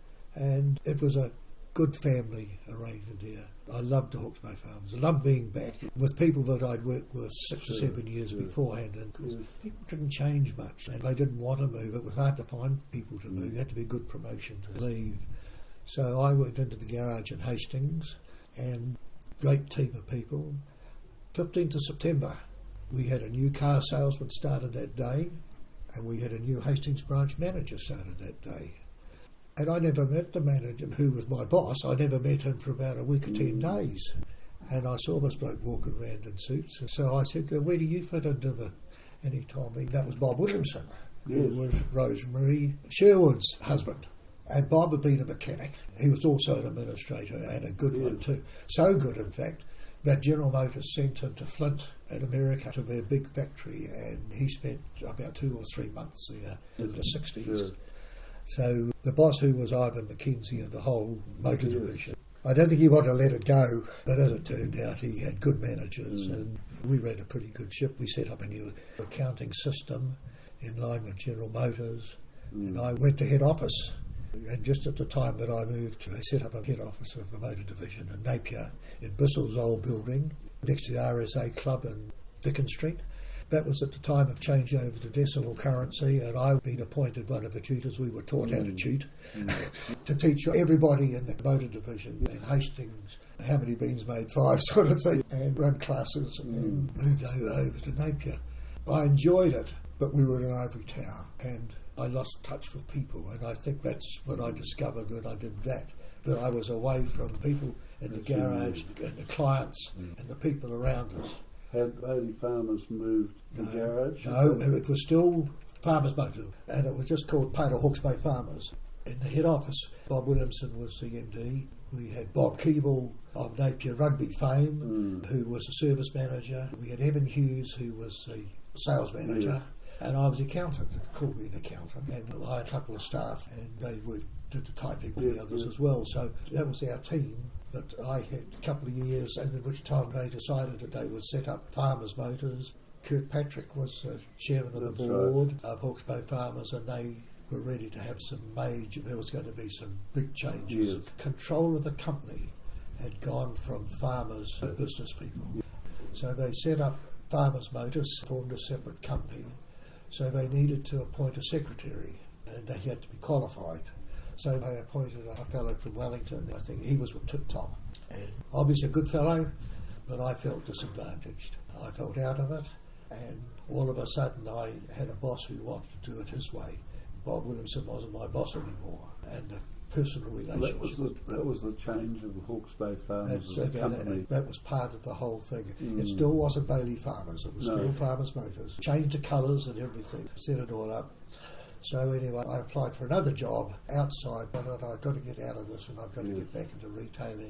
and it was a good family arrangement there. I loved the Hawke's Bay Farmers. I loved being back with people that I'd worked with 6 or 7 years beforehand, and people didn't change much, and they didn't want to move. It was hard to find people to move. You had to be a good promotion to leave. So I went into the garage in Hastings, and great team of people. 15th of September, we had a new car salesman started that day, and we had a new Hastings branch manager started that day. And I never met the manager, who was my boss. I never met him for about a week or 10 days. And I saw this bloke walking around in suits. And so I said, where do you fit into the... And he told me that was Bob Williamson, who was Rosemary Sherwood's husband. And Bob had been a mechanic. He was also an administrator, and a good one too. So good, in fact, that General Motors sent him to Flint in America to their big factory, and he spent about 2 or 3 months there in the 60s. Sure. So the boss, who was Ivan McKenzie of the whole motor division, I don't think he wanted to let it go, but as it turned out, he had good managers, and we ran a pretty good ship. We set up a new accounting system in line with General Motors, and I went to head office. And just at the time that I moved, I set up a head office of the motor division in Napier, in Bristol's old building, next to the RSA club in Dickens Street. That was at the time of changeover to decimal currency, and I'd been appointed one of the tutors. We were taught how to cheat, to teach everybody in the motor division in Hastings how many beans made 5 sort of thing, and run classes and moved over to Napier. I enjoyed it, but we were in an ivory tower, and I lost touch with people, and I think that's what I discovered when I did that I was away from people in the garage and the clients and the people around us. Had Bailey Farmers moved the garage? No, it was still Farmers Motor, and it was just called part of Hawke's Bay Farmers. In the head office, Bob Williamson was the MD. We had Bob Keeble of Napier Rugby fame, who was the service manager. We had Evan Hughes, who was the sales manager. And I was the accountant. They called me an accountant. And I had a couple of staff, and they did the typing with the others as well. So that was our team. But I had a couple of years, and at which time they decided that they would set up Farmers Motors. Kirkpatrick was chairman of the board of Hawke's Bay Farmers, and they were ready to have there was going to be some big changes. Yes. Control of the company had gone from farmers to business people. So they set up Farmers Motors, formed a separate company. So they needed to appoint a secretary, and they had to be qualified. So they appointed a fellow from Wellington. I think he was with Tip Top. And obviously a good fellow, but I felt disadvantaged. I felt out of it, and all of a sudden I had a boss who wanted to do it his way. Bob Williamson wasn't my boss anymore, and the personal relationship. That was the change of the Hawke's Bay Farmers as a company. That was part of the whole thing. It still wasn't Bailey Farmers, it was still Farmers Motors. Changed the colours and everything, set it all up. So anyway, I applied for another job outside, but I've got to get out of this and I've got to get back into retailing.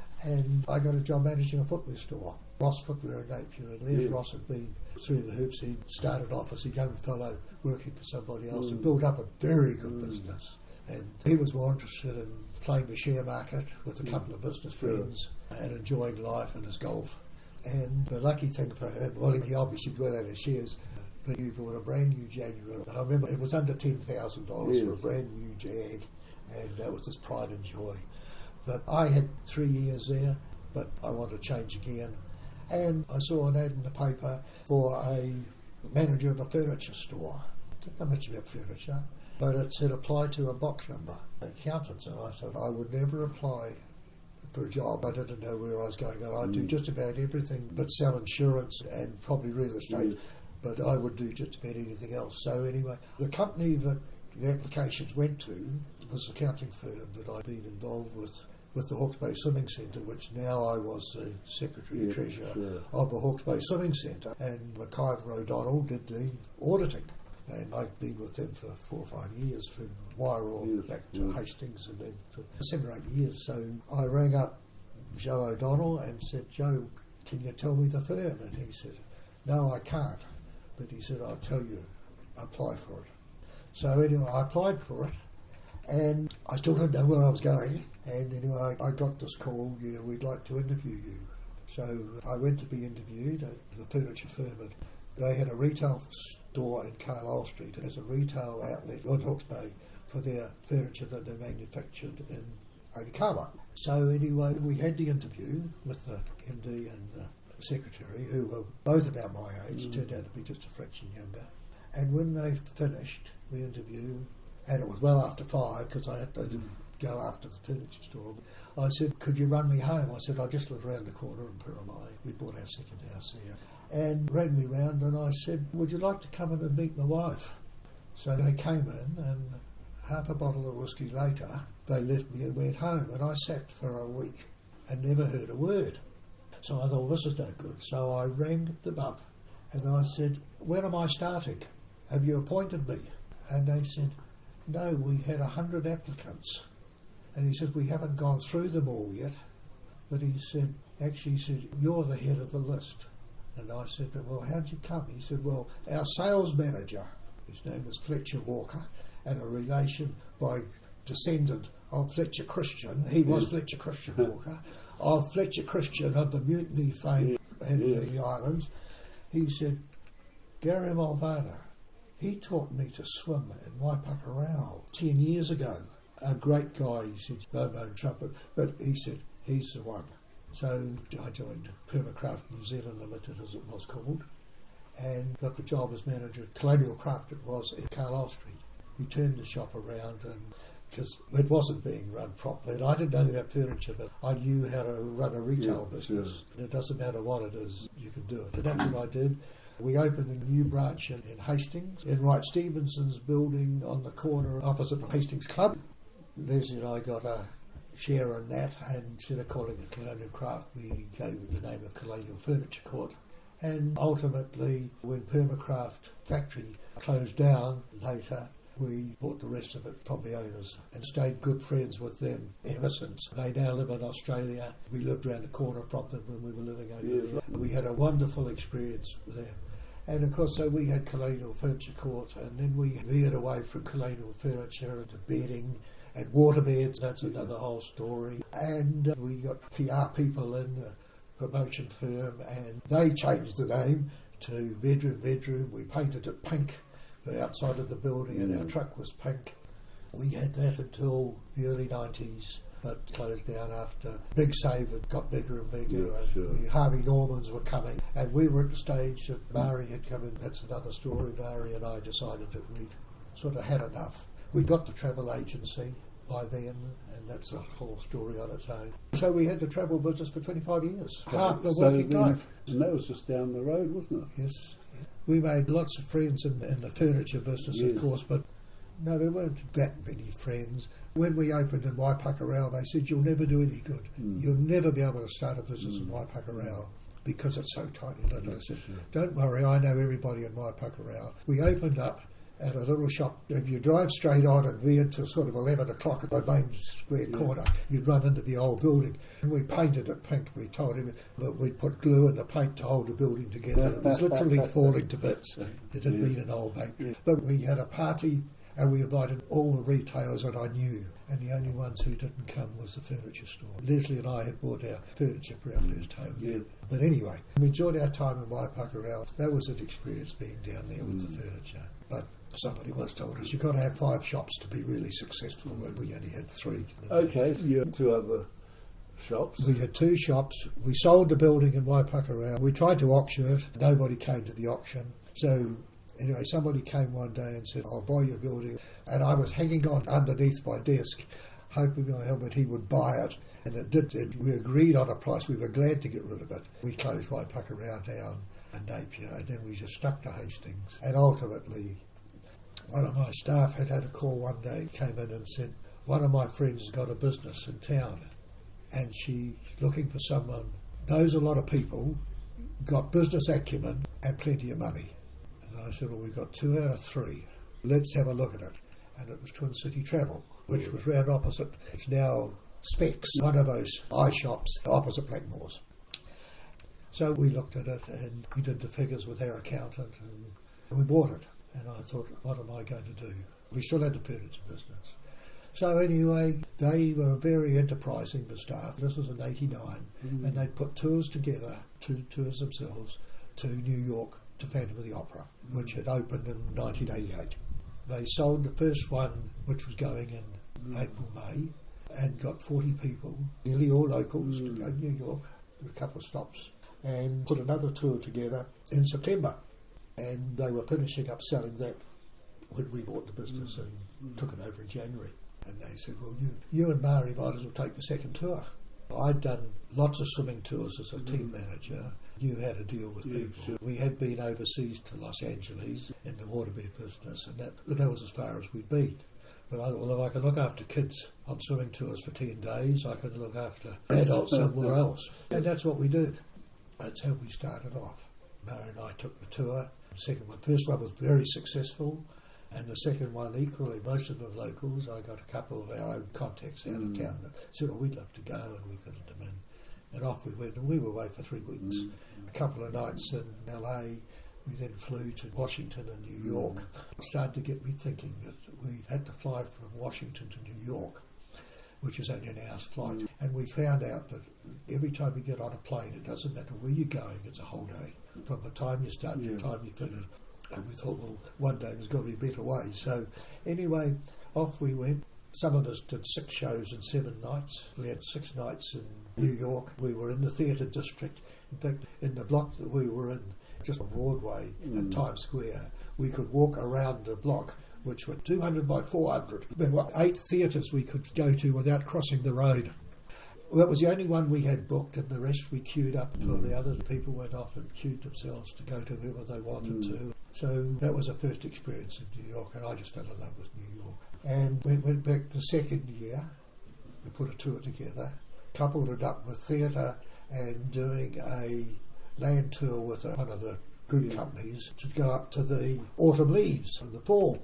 And I got a job managing a footwear store, Ross Footwear in Napier. And Les Ross had been through the hoops. He started off as a young fellow working for somebody else and built up a very good business. And he was more interested in playing the share market with a couple of business friends and enjoying life and his golf. And the lucky thing for him, well, he obviously got out of shares, but he bought a brand new Jaguar. I remember it was under $10,000 for a brand new Jag, and that was his pride and joy. But I had 3 years there, but I wanted to change again. And I saw an ad in the paper for a manager of a furniture store. I don't know much about furniture, but it said apply to a box number, accountants. And I said I would never apply for a job. I didn't know where I was going. I'd do just about everything but sell insurance and probably real estate, but I would do just about anything else. So anyway, the company that the applications went to was an accounting firm that I'd been involved with the Hawke's Bay Swimming Centre, which now I was the Secretary Treasurer of the Hawke's Bay Swimming Centre, and McIver O'Donnell did the auditing. And I'd been with them for 4 or 5 years, from Wairau back to Hastings, and then for 7 or 8 years. So I rang up Joe O'Donnell and said, Joe, can you tell me the firm? And he said, no, I can't. But he said, I'll tell you, apply for it. So anyway, I applied for it, and I still didn't know where I was going. And anyway, I got this call, we'd like to interview you. So I went to be interviewed at the furniture firm. They had a retail store in Carlisle Street as a retail outlet on Hawke's Bay for their furniture that they manufactured in Onikawa. So anyway, we had the interview with the MD and the secretary, who were both about my age, turned out to be just a fraction younger. And when they finished the interview, and it was well after 5, because I had to go after the furniture store, I said, could you run me home? I said, I just live around the corner in Piramai. We bought our second house there. And ran me round, and I said, would you like to come in and meet my wife? So they came in, and half a bottle of whiskey later, they left me and went home. And I sat for a week and never heard a word. So I thought, this is no good. So I rang them up, and I said, when am I starting? Have you appointed me? And they said, no, we had 100 applicants. And he said, we haven't gone through them all yet. But he said, you're the head of the list. And I said, well, how'd you come? He said, well, our sales manager, his name was Fletcher Walker, and a relation by descendant of Fletcher Christian, he was Fletcher Christian Walker, of Fletcher Christian of the mutiny fame in the islands. He said, Gary Mulvana, he taught me to swim in Waipakarau 10 years ago. A great guy, he said, no trumpet, but he said, he's the one. So I joined Permacraft New Zealand Limited, as it was called, and got the job as manager at Colonial Craft, it was, in Carlisle Street. We turned the shop around, and because it wasn't being run properly, and I didn't know about furniture, but I knew how to run a retail business. Sure. It doesn't matter what it is, you can do it. And that's what I did. We opened a new branch in Hastings, in Wright Stevenson's building on the corner opposite the Hastings Club. Leslie and I got a share in that, and instead of calling it Colonial Craft, we gave it the name of Colonial Furniture Court. And ultimately, when Permacraft factory closed down later, we bought the rest of it from the owners and stayed good friends with them ever since. They now live in Australia. We lived around the corner from them when we were living over there. We had a wonderful experience with them. And of course, so we had Colonial Furniture Court, and then we veered away from Colonial Furniture into bedding and waterbeds. That's another whole story. And we got PR people in, a promotion firm, and they changed the name to Bedroom. We painted it pink, the outside of the building, and our truck was pink. We had that until the early 90s, but closed down after Big Save had got bigger and bigger, Harvey Normans were coming, and we were at the stage that Mari had come in. That's another story. Mari and I decided that we'd sort of had enough. We got the travel agency by then, and that's a whole story on its own. So we had the travel business for 25 years, half the working life. And that was just down the road, wasn't it? Yes. We made lots of friends in the furniture business, of course, but no, there weren't that many friends. When we opened in Waipakarau, they said, you'll never do any good. You'll never be able to start a business in Waipakarau because it's so tight. And I said, don't worry, I know everybody in Waipakarau. We opened up at a little shop. If you drive straight on and veer to sort of 11 o'clock at the main square corner, you'd run into the old building. And we painted it pink. We told him that we'd put glue in the paint to hold the building together. It was literally falling to bits. It had been an old bank. But we had a party, and we invited all the retailers that I knew, and the only ones who didn't come was the furniture store. Leslie and I had bought our furniture for our first home. But anyway, we enjoyed our time in Waipakarau. That was an experience being down there with the furniture. But somebody once told us you've got to have 5 shops to be really successful, when we only had 3. Okay, you had 2 other shops. We had 2 shops. We sold the building in Waipakarau. We tried to auction it. Nobody came to the auction. So anyway, somebody came one day and said, I'll buy your building. And I was hanging on underneath my desk, hoping that he would buy it. And it did. We agreed on a price. We were glad to get rid of it. We closed Waipakarau down and Napier, and then we just stuck to Hastings. And ultimately, one of my staff had a call one day, came in and said, one of my friends has got a business in town, and she's looking for someone, knows a lot of people, got business acumen and plenty of money. And I said, well, we've got 2 out of 3. Let's have a look at it. And it was Twin City Travel, which was round opposite. It's now Specs, one of those eye shops opposite Blackmore's. So we looked at it, and we did the figures with our accountant, and we bought it. And I thought, what am I going to do? We still had the furniture business. So anyway, they were very enterprising, the staff. This was in 89, and they'd put tours together, 2 tours themselves, to New York, to Phantom of the Opera, which had opened in 1988. They sold the first one, which was going in April, May, and got 40 people, nearly all locals, to go to New York, with a couple of stops, and put another tour together in September. And they were finishing up selling that when we bought the business and took it over in January. And they said, well, you and Mari might as well take the second tour. I'd done lots of swimming tours as a team manager, knew how to deal with people. Sure. We had been overseas to Los Angeles in the waterbed business, and that was as far as we'd been. But I thought, well, if I can look after kids on swimming tours for 10 days, I can look after adults somewhere else. And that's what we do. That's how we started off. Mari and I took the tour. First one was very successful, and the second one equally. Most of them locals. I got a couple of our own contacts out of town that said, well, we'd love to go, and we fitted them in. And off we went, and we were away for 3 weeks. A couple of nights in LA. We then flew to Washington and New York. It started to get me thinking that we had to fly from Washington to New York, which is only an hour's flight. And we found out that every time you get on a plane, it doesn't matter where you're going, it's a whole day. From the time you start to the time you finish. And we thought, well, one day there's got to be a better way. So anyway, off we went. Some of us did 6 shows in 7 nights. We had 6 nights in New York. We were in the theatre district. In fact, in the block that we were in, just on Broadway and Times Square, we could walk around a block which were 200 by 400. There were 8 theatres we could go to without crossing the road. That was the only one we had booked, and the rest we queued up for the others. People went off and queued themselves to go to whoever they wanted to. So that was a first experience in New York, and I just fell in love with New York. And we went back the second year. We put a tour together, coupled it up with theatre and doing a land tour with one of the good companies to go up to the autumn leaves in the fall.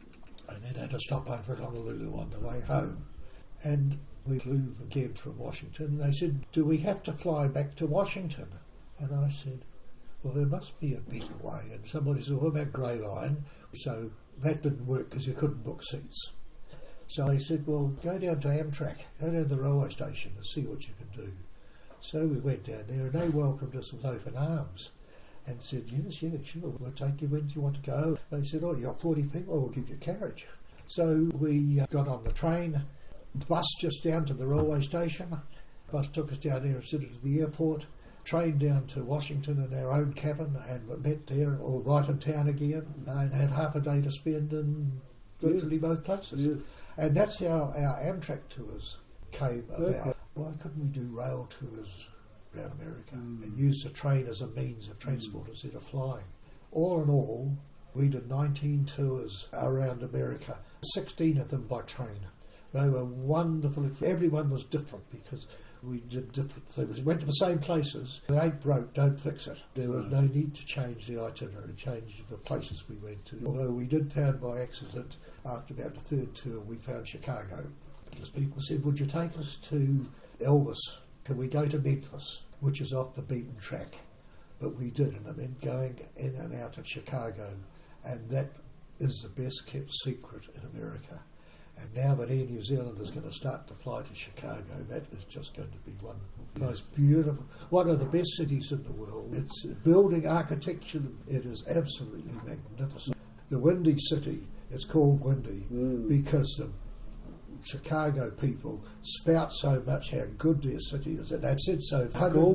And then had to stop over at Honolulu on the way home. And we flew again from Washington. They said, do we have to fly back to Washington? And I said, well, there must be a better way. And somebody said, what about Grey Line? So that didn't work because you couldn't book seats. So they said, well, go down to Amtrak, go down to the railway station and see what you can do. So we went down there and they welcomed us with open arms and said, yes, sure, we'll take you when you want to go. They said, oh, you got 40 people, we'll give you a carriage. So we got on the train, bus just down to the railway station. Bus took us down there and sent us to the airport. Train down to Washington in our own cabin and met there, or right in town again, and had half a day to spend in virtually both places. Yes. And that's how our Amtrak tours came about. Why couldn't we do rail tours around America and use the train as a means of transport instead of flying? All in all, we did 19 tours around America, 16 of them by train. They were wonderful. Everyone was different because we did different things. We went to the same places. If it ain't broke, don't fix it. There was no need to change the itinerary, change the places we went to. Although we did found by accident, after about the third tour, we found Chicago. Because people said, would you take us to Elvis? Can we go to Memphis, which is off the beaten track? But we didn't. And then going in and out of Chicago. And that is the best kept secret in America. And now that Air New Zealand is going to start to fly to Chicago, that is just going to be one of the most beautiful, one of the best cities in the world. It's building architecture, it is absolutely magnificent. The Windy City, it's called Windy because the Chicago people spout so much how good their city is, and they've said so.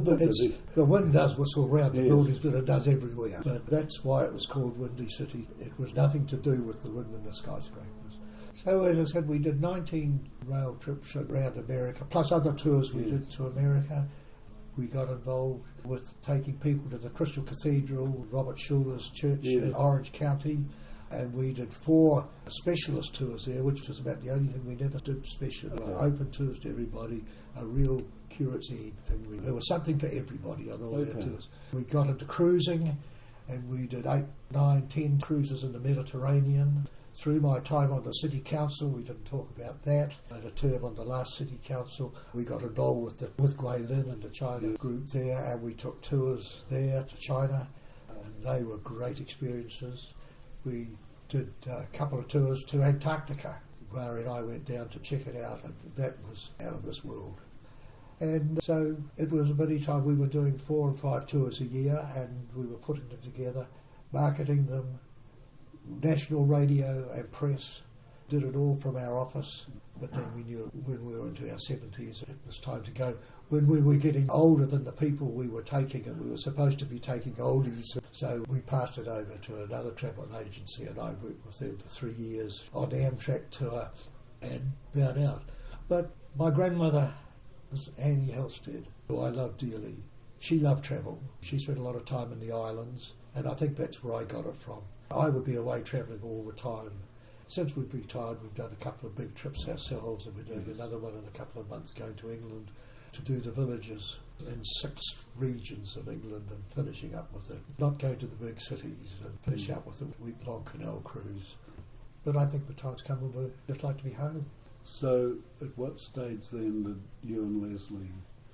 The wind does whistle round the buildings, but it does everywhere. But that's why it was called Windy City. It was nothing to do with the wind and the skyscrapers. So, as I said, we did 19 rail trips around America, plus other tours we did to America. We got involved with taking people to the Crystal Cathedral, Robert Schuller's church in Orange County, and we did 4 specialist tours there, which was about the only thing we never did special, open tours to everybody, a real curate's egg thing. There was something for everybody on all our tours. We got into cruising, and we did 8, 9, 10 cruises in the Mediterranean. Through my time on the City Council, we didn't talk about that. I had a term on the last City Council. We got involved with Gui Lin and the China group there, and we took tours there to China, and they were great experiences. We did a couple of tours to Antarctica. Barry and I went down to check it out, and that was out of this world. And so it was a busy time. We were doing 4 and 5 tours a year, and we were putting them together, marketing them. National radio and press, did it all from our office, but then we knew when we were into our 70s it was time to go. When we were getting older than the people we were taking, and we were supposed to be taking oldies, so we passed it over to another travel agency, and I worked with them for 3 years on the Amtrak tour and bowed out. But my grandmother was Annie Halstead, who I loved dearly. She loved travel. She spent a lot of time in the islands, and I think that's where I got it from. I would be away travelling all the time. Since we've retired, we've done a couple of big trips ourselves, and we're doing another one in a couple of months, going to England to do the villages in 6 regions of England and finishing up with it. Not going to the big cities and finish up with a week-long canal cruise. But I think the time's come when we'd just like to be home. So at what stage then did you and Leslie?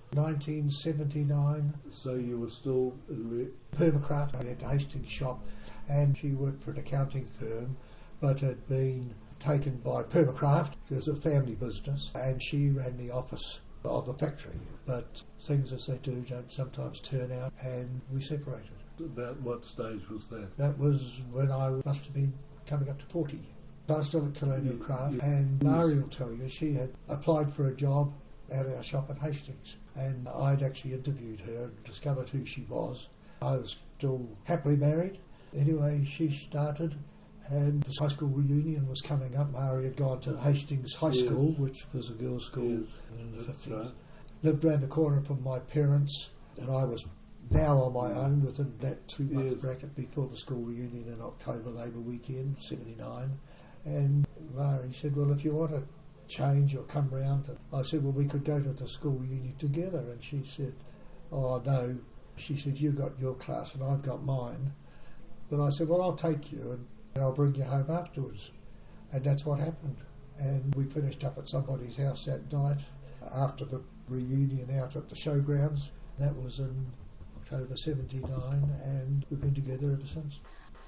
1979. So you were still in Permacraft. I had a Hastings shop, and she worked for an accounting firm, but had been taken by Permacraft as a family business, and she ran the office of the factory. But things as they do don't sometimes turn out, and we separated. About what stage was that? That was when I must have been coming up to 40. I was still at Colonial Craft, and Mari will tell you she had applied for a job at our shop at Hastings, and I'd actually interviewed her and discovered who she was. I was still happily married. Anyway, she started, and the high school reunion was coming up. Mari had gone to Hastings High School, which was a girls' school in the 50s. Right. Lived round the corner from my parents, and I was now on my own within that 2-month bracket before the school reunion in October, Labour weekend, 79. And Mari said, well, if you want to change or come round, I said, well, we could go to the school reunion together. And she said, oh, no. She said, you got your class and I've got mine. But I said, well, I'll take you and I'll bring you home afterwards. And that's what happened. And we finished up at somebody's house that night after the reunion out at the showgrounds. That was in October 79, and we've been together ever since.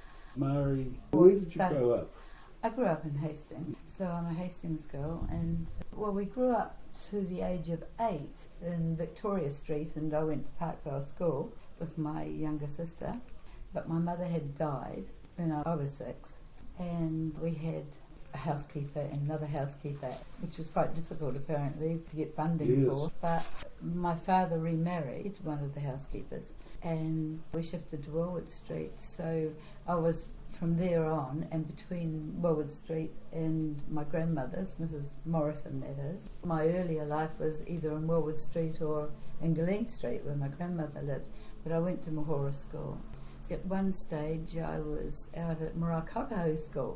Mari, where did you grow up? I grew up in Hastings, so I'm a Hastings girl, and well, we grew up to the age of 8 in Victoria Street, and I went to Parkvale School with my younger sister, but my mother had died when I was 6, and we had a housekeeper and another housekeeper, which was quite difficult apparently to get funding for, but my father remarried one of the housekeepers and we shifted to Wellwood Street, so I was from there on, and between Wellwood Street and my grandmother's, Mrs. Morrison that is, my earlier life was either in Wellwood Street or in Galene Street where my grandmother lived, but I went to Mahora School. At one stage I was out at Murakakahu School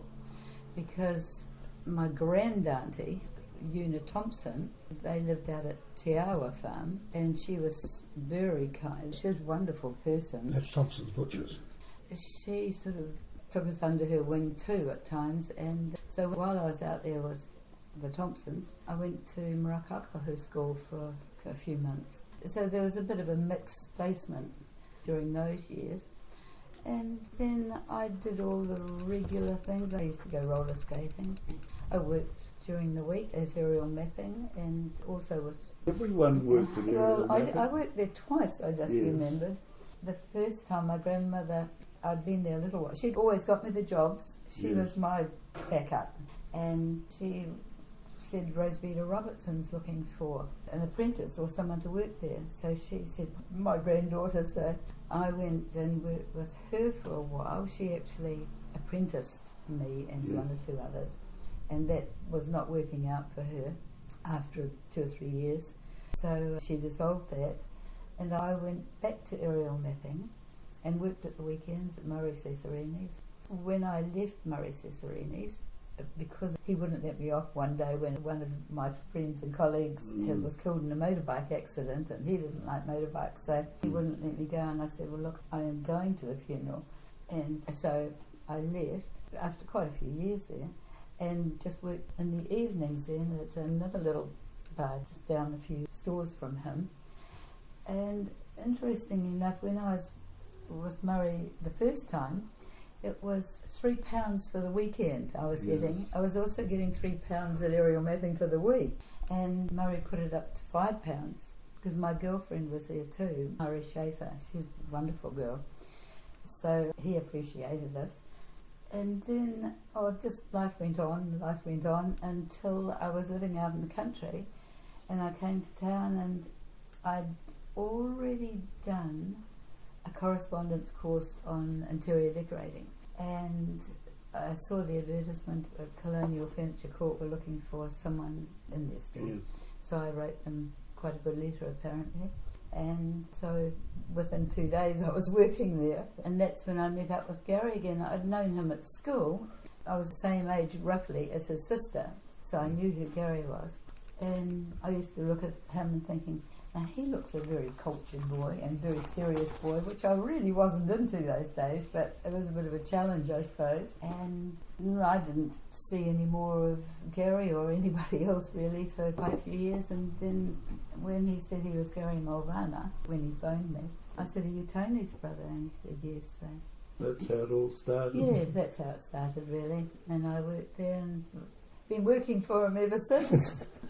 because my grand-auntie, Una Thompson, they lived out at Te Awa Farm, and she was very kind. She was a wonderful person. That's Thompson's Butchers. She sort of took us under her wing too at times, and so while I was out there with the Thompsons, I went to Murakakahu School for a few months. So there was a bit of a mixed placement during those years. And then I did all the regular things. I used to go roller skating. I worked during the week as aerial mapping, and also with... Everyone worked in aerial mapping. I worked there twice, I just remembered. The first time my grandmother, I'd been there a little while. She'd always got me the jobs. She was my backup. And she said Rosevita Robertson's looking for an apprentice or someone to work there. So she said, my granddaughter, so I went and worked with her for a while. She actually apprenticed me and one or two others, and that was not working out for her after 2 or 3 years. So she dissolved that, and I went back to aerial mapping and worked at the weekends at Murray Cesarini's. When I left Murray Cesarini's, because he wouldn't let me off one day when one of my friends and colleagues was killed in a motorbike accident, and he didn't like motorbikes, so he wouldn't let me go, and I said, well look, I am going to the funeral. And so I left after quite a few years there and just worked in the evenings then. It's another little bar just down a few stores from him. And interestingly enough, when I was with Murray the first time, it was £3 for the weekend I was getting. I was also getting £3 at aerial mapping for the week. And Murray put it up to £5 because my girlfriend was there too, Murray Schaefer. She's a wonderful girl. So he appreciated us. And then, just life went on until I was living out in the country. And I came to town, and I'd already done a correspondence course on interior decorating, and I saw the advertisement at Colonial Furniture Court were looking for someone in their store. So I wrote them quite a good letter apparently, and so within 2 days I was working there, and that's when I met up with Gary again. I'd known him at school. I was the same age roughly as his sister, so I knew who Gary was, and I used to look at him and thinking, now he looks a very cultured boy and very serious boy, which I really wasn't into those days, but it was a bit of a challenge, I suppose. And I didn't see any more of Gary or anybody else really for quite a few years. And then when he said he was Gary Mulvana, when he phoned me, I said, are you Tony's brother? And he said, yes. So that's how it all started? Yeah, that's how it started really. And I worked there and been working for him ever since.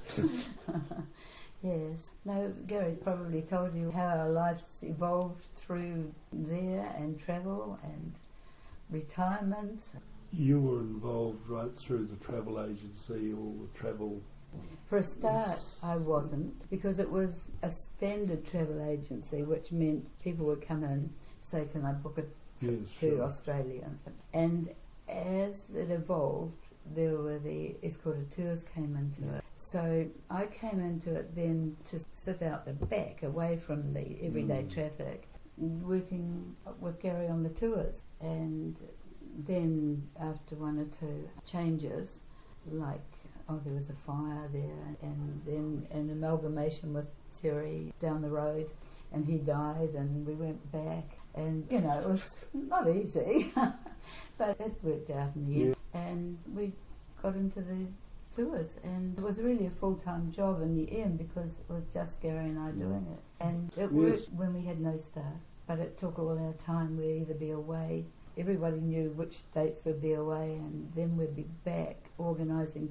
Yes. No, Gary's probably told you how our lives evolved through there, and travel and retirement. you were involved right through the travel agency or the travel... For a start, I wasn't, because it was a standard travel agency, which meant people would come in, say, can I book a trip to Australia? And as it evolved, there were the escorted tours came into it. So I came into it then to sit out the back, away from the everyday traffic, working with Gary on the tours. And then after one or two changes, like, there was a fire there, and then an amalgamation with Terry down the road, and he died, and we went back. And, it was not easy, but it worked out in the end. And we got into the tours, and it was really a full-time job in the end, because it was just Gary and I doing it. And it worked when we had no staff, but it took all our time. We'd either be away, everybody knew which dates we'd be away, and then we'd be back organising,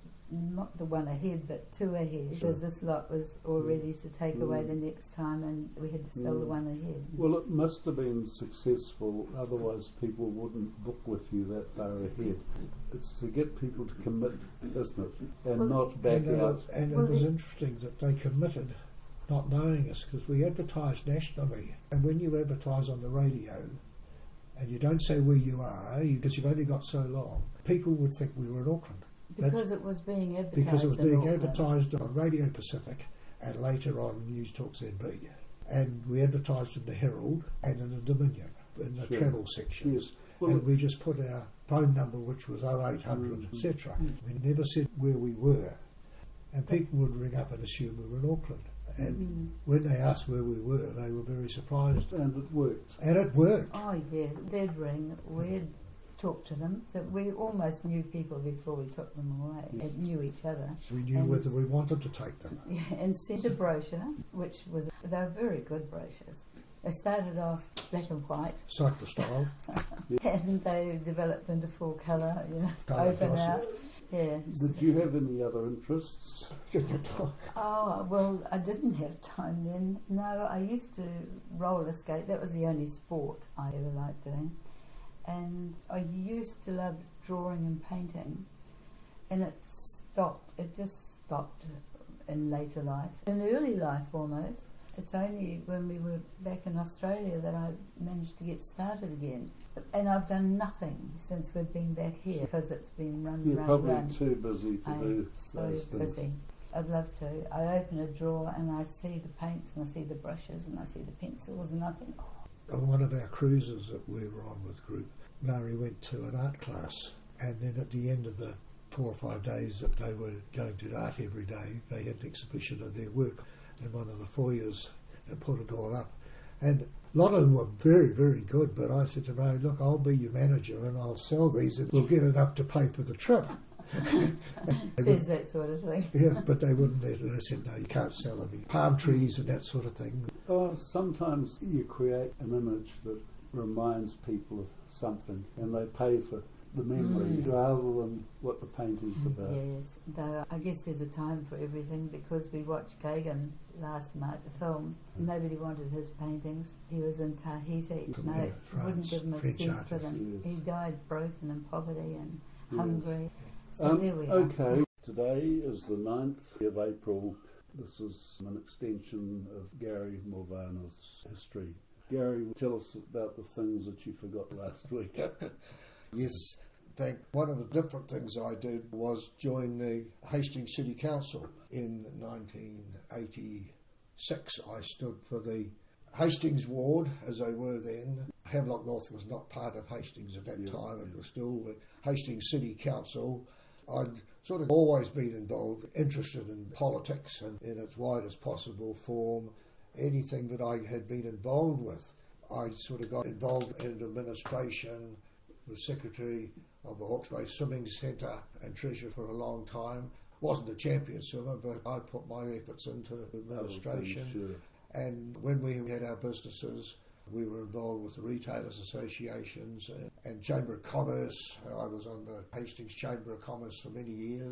not the one ahead, but two ahead, because this lot was all ready to take away the next time, and we had to sell the one ahead. Well, it must have been successful, otherwise people wouldn't book with you that far ahead. It's to get people to commit, isn't it? And not back out. And it was interesting that they committed, not knowing us, because we advertised nationally. And when you advertise on the radio, and you don't say where you are, because you've only got so long, people would think we were in Auckland. Because it was being advertised. Because it was being advertised on Radio Pacific and later on News Talk ZB. And we advertised in the Herald and in the Dominion, in the travel section. Yes. Well, and we just put our phone number, which was 0800, etc. We never said where we were. And people would ring up and assume we were in Auckland. And when they asked where we were, they were very surprised. And it worked. And it worked. Oh, yeah. They'd ring. We'd talk to them. So we almost knew people before we took them away. And knew each other. We knew whether we wanted to take them. Yeah, and sent a brochure, which was... They were very good brochures. They started off black and white. Cycle style. And they developed into full colour, open out. Yeah. Did you have any other interests? Oh, well, I didn't have time then. No, I used to roller skate. That was the only sport I ever liked doing. And I used to love drawing and painting. And it stopped. It just stopped in later life. In early life, almost. It's only when we were back in Australia that I managed to get started again. And I've done nothing since we've been back here because it's been run. You're probably too busy to do those things. Busy. I'd love to. I open a drawer and I see the paints and I see the brushes and I see the pencils and I think, On one of our cruises that we were on with group, Mary went to an art class, and then at the end of the 4 or 5 days that they were going to art every day, they had an exhibition of their work in one of the foyers and put it all up. And a lot of them were very, very good, but I said to Mary, look, I'll be your manager and I'll sell these and we'll get enough to pay for the trip. Says that sort of thing. Yeah, but they wouldn't let it. They said, no, you can't sell any palm trees and that sort of thing. Sometimes you create an image that reminds people of something and they pay for the memory rather than what the painting's about. Yes, though I guess there's a time for everything, because we watched Kagan last night, the film. Nobody wanted his paintings. He was in Tahiti. No, wouldn't give him a cent for them. Yes. He died broken in poverty and hungry. So there we are. Okay, today is the 9th of April. This is an extension of Gary Morvana's history. Gary, tell us about the things that you forgot last week. Yes, in fact, one of the different things I did was join the Hastings City Council. In 1986, I stood for the Hastings ward, as they were then. Havelock North was not part of Hastings at that time. It was still the Hastings City Council. I'd sort of always been involved, interested in politics and in its widest possible form. Anything that I had been involved with, I sort of got involved in administration, was secretary of the Hawke's Bay Swimming Centre and treasurer for a long time. Wasn't a champion swimmer, but I put my efforts into administration. And when we had our businesses, we were involved with the retailers associations and Chamber of Commerce. I was on the Hastings Chamber of Commerce for many years.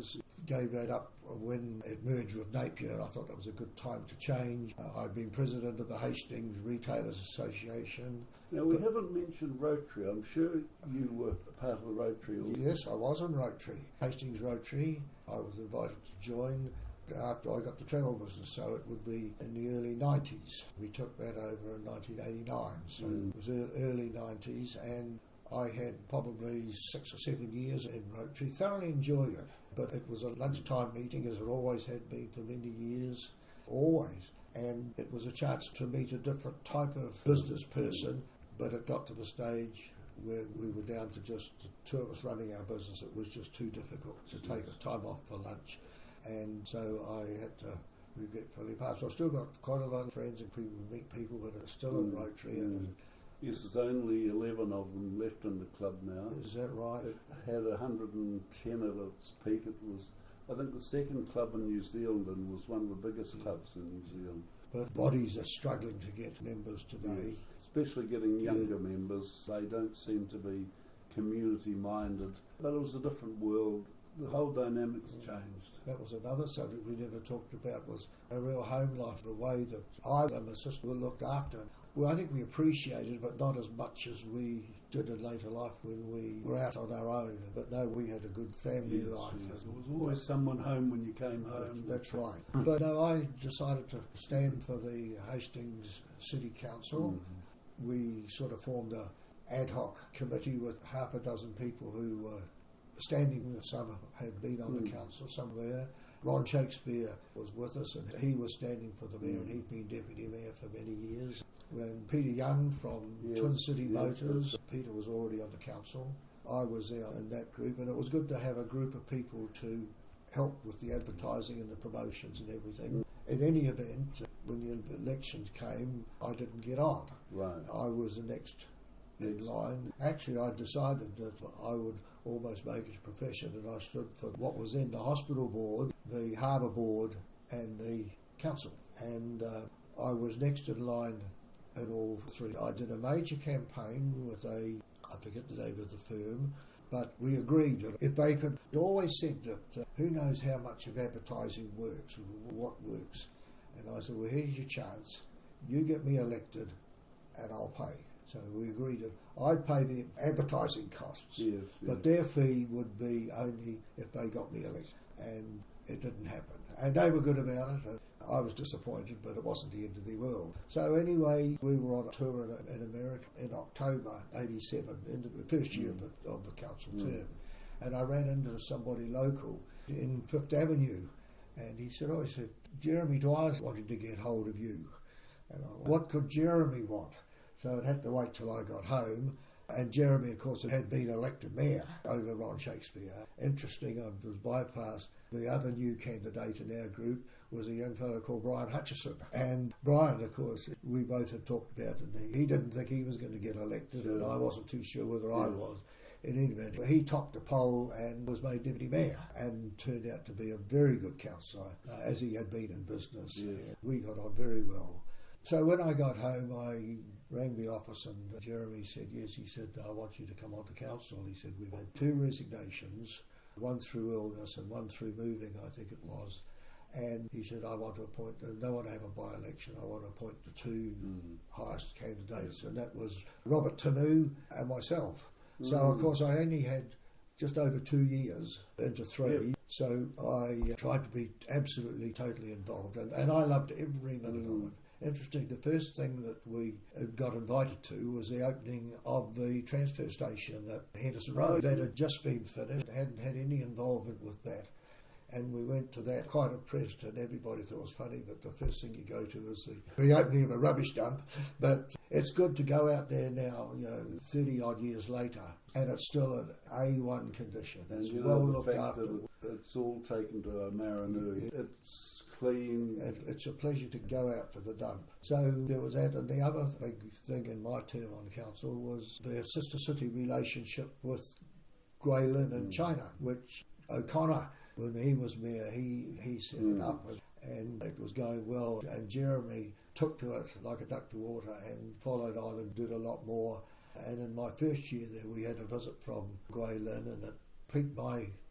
gave that up when it merged with Napier, and I thought it was a good time to change. I've been president of the Hastings Retailers Association. Now, we haven't mentioned Rotary. I'm sure you were part of the Rotary. Yes, I was in Rotary. Hastings Rotary. I was invited to join after I got the travel business, so it would be in the early 90s. We took that over in 1989, so it was early 90s, and I had probably 6 or 7 years in Rotary, thoroughly enjoyed it, but it was a lunchtime meeting, as it always had been for many years, always, and it was a chance to meet a different type of business person, but it got to the stage where we were down to just the two of us running our business. It was just too difficult to take a time off for lunch, and so I had to regretfully pass. So I've still got quite a lot of friends and people, meet people that are still in Rotary. And yes, there's only 11 of them left in the club now. Is that right? It had 110 at its peak. It was, I think, the second club in New Zealand and was one of the biggest clubs in New Zealand. But bodies are struggling to get members today. Yes, especially getting younger members. They don't seem to be community-minded. But it was a different world. The whole dynamics changed. That was another subject we never talked about, was a real home life, the way that I and my sister were looked after. Well, I think we appreciated, but not as much as we did in later life when we were out on our own. But no, we had a good family life. Yes. There was always someone home when you came home. That's right. But no, I decided to stand for the Hastings City Council. We sort of formed a ad hoc committee with half a dozen people who were standing. Some had been on the council somewhere. Ron Shakespeare was with us, and he was standing for the mayor, and he'd been deputy mayor for many years. When Peter Young from Twin City Motors, Peter was already on the council. I was there in that group, and it was good to have a group of people to help with the advertising and the promotions and everything. In any event, when the elections came, I didn't get on. Right. I was the next in line. Actually, I decided that I would almost make it a profession, and I stood for what was then the hospital board, the harbour board, and the council. And I was next in line in all three. I did a major campaign with I forget the name of the firm, but we agreed that if they could, they always said that who knows how much of advertising works, what works. And I said, well, here's your chance. You get me elected and I'll pay. So we agreed that I'd pay the advertising costs, but their fee would be only if they got me elected. And it didn't happen. And they were good about it. I was disappointed, but it wasn't the end of the world. So anyway, we were on a tour in America in October 87, in the first year of the council term. And I ran into somebody local in Fifth Avenue, and he said, Jeremy Dwyer's wanting to get hold of you. And I went, what could Jeremy want? So it had to wait till I got home. And Jeremy, of course, had been elected mayor over Ron Shakespeare. Interesting, I was bypassed. The other new candidate in our group was a young fellow called Brian Hutchison. And Brian, of course, we both had talked about it. He didn't think he was going to get elected, and I wasn't too sure whether I was. In any event, he topped the poll and was made deputy mayor, and turned out to be a very good councillor, as he had been in business. Yes. We got on very well. So when I got home, I rang the office, and Jeremy said, yes, he said, I want you to come on to council. He said, we've had 2 resignations, one through illness and one through moving, I think it was. And he said, I want to appoint, I don't want to have a by-election, I want to appoint the 2 highest candidates. And that was Robert Tamu and myself. So, of course, I only had just over 2 years into 3. So I tried to be absolutely, totally involved. And I loved every minute of it. Interesting, the first thing that we got invited to was the opening of the transfer station at Henderson Road. That had just been finished, hadn't had any involvement with that. And we went to that, quite impressed, and everybody thought it was funny, but the first thing you go to is the opening of a rubbish dump. But it's good to go out there now, 30-odd years later, and it's still in A1 condition. And it's well looked after. It's all taken to a Maranui. It's clean. It's a pleasure to go out to the dump. So there was that, and the other big thing in my term on council was the sister city relationship with Guilin Lin in China, which O'Connor, when he was mayor, he set it up, and it was going well. And Jeremy took to it like a duck to water and followed on and did a lot more. And in my first year there, we had a visit from Guilin Lin, and it piqued my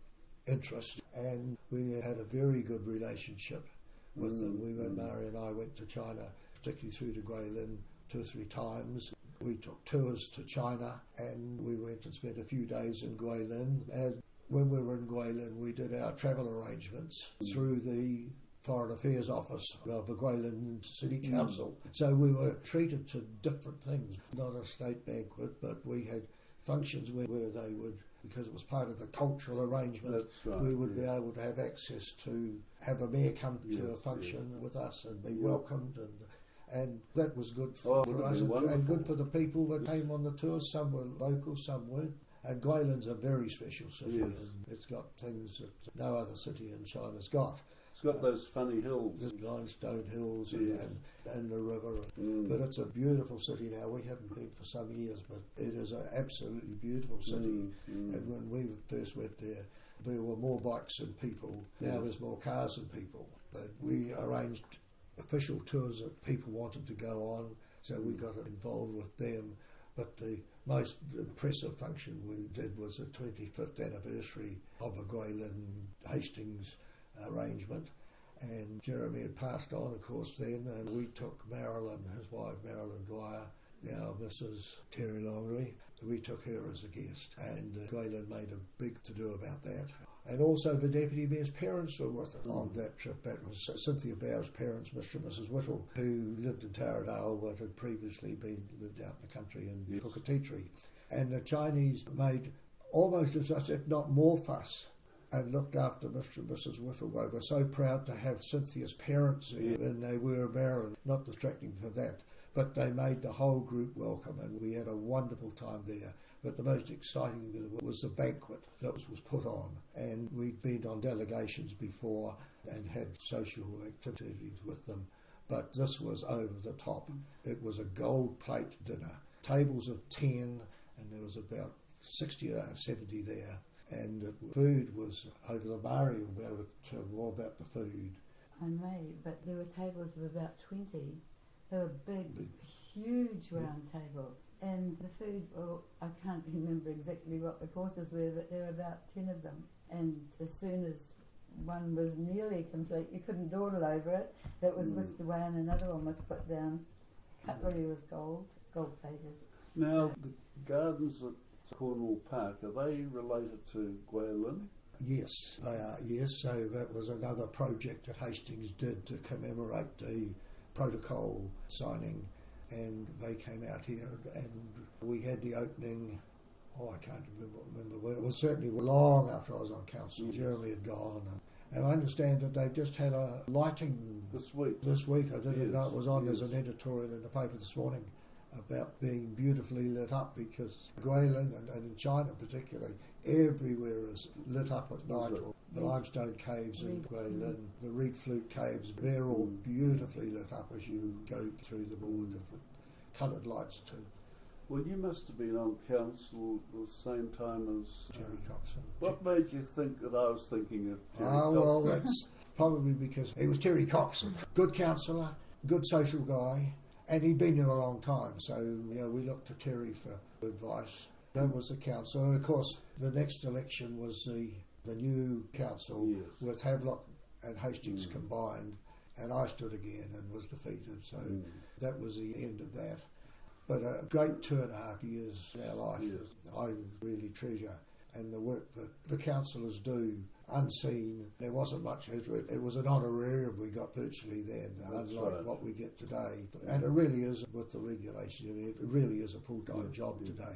interest, and we had a very good relationship with them. Mary and I went to China, particularly through to Guilin 2 or 3 times. We took tours to China, and we went and spent a few days in Guilin. And when we were in Guilin, we did our travel arrangements through the Foreign Affairs Office of the Guilin City Council. So we were treated to different things, not a state banquet, but we had functions where they would, because it was part of the cultural arrangement, that's right, we would be able to have access to have a mayor come to a function with us and be welcomed, and that was good for us and good for the people that came on the tour. Some were local, some weren't. And Guilin's a very special city, and it's got things that no other city in China's got. It's got those funny hills. Limestone hills and the river. But it's a beautiful city now. We haven't been for some years, but it is an absolutely beautiful city. And when we first went there were more bikes than people. Now there's more cars than people. But we arranged official tours that people wanted to go on, so we got involved with them. But the most impressive function we did was the 25th anniversary of the Guilin Hastings arrangement. And Jeremy had passed on, of course, then, and we took Marilyn, his wife, Marilyn Dwyer, now Mrs. Terry Longley, we took her as a guest. And Guilin made a big to-do about that. And also the Deputy Mayor's parents were with us on that trip. That was Cynthia Bauer's parents, Mr. and Mrs. Whittle, who lived in Taradale but had previously lived out in the country in Puketitri. And the Chinese made almost as much, if not more fuss, and looked after Mr. and Mrs. Whittle. They were so proud to have Cynthia's parents there, and they were Maryland, not distracting for that. But they made the whole group welcome, and we had a wonderful time there. But the most exciting bit was the banquet that was put on. And we'd been on delegations before and had social activities with them. But this was over the top. It was a gold plate dinner. Tables of 10, and there was about 60 or 70 there. And the food was over the Murray. We'll be able to tell more about the food. I may, but there were tables of about 20. They were big, huge round tables. And the food, well, I can't remember exactly what the courses were, but there were about 10 of them. And as soon as one was nearly complete, you couldn't dawdle over it. That was whisked away and another one was put down. Cutlery was gold-plated. Now, the gardens at Cornwall Park, are they related to Guilin? Yes, they are, yes. So that was another project that Hastings did to commemorate the protocol signing, and they came out here and we had the opening, I can't remember when, it was certainly long after I was on council. Jeremy had gone, and I understand that they've just had a lighting this week. I didn't know it was on. There's an editorial in the paper this morning about being beautifully lit up, because Guilin and in China particularly, everywhere is lit up at night. Or the limestone caves in Guilin, the reed flute caves, they're all beautifully lit up as you go through them, all different coloured lights too. Well, you must have been on council at the same time as Terry Coxon. What made you think that I was thinking of Terry Coxon? Well, that's probably because he was Terry Coxon. Good councillor, good social guy, and he'd been there a long time, so we looked to Terry for advice. That was the council. And of course, the next election was the new council with Havelock and Hastings combined, and I stood again and was defeated, so that was the end of that. But a great 2.5 years in our life I really treasure, and the work that the councillors do, unseen. There wasn't much. It was an honorarium we got virtually then, unlike what we get today. And it really is, with the regulation, it really is a full-time job today.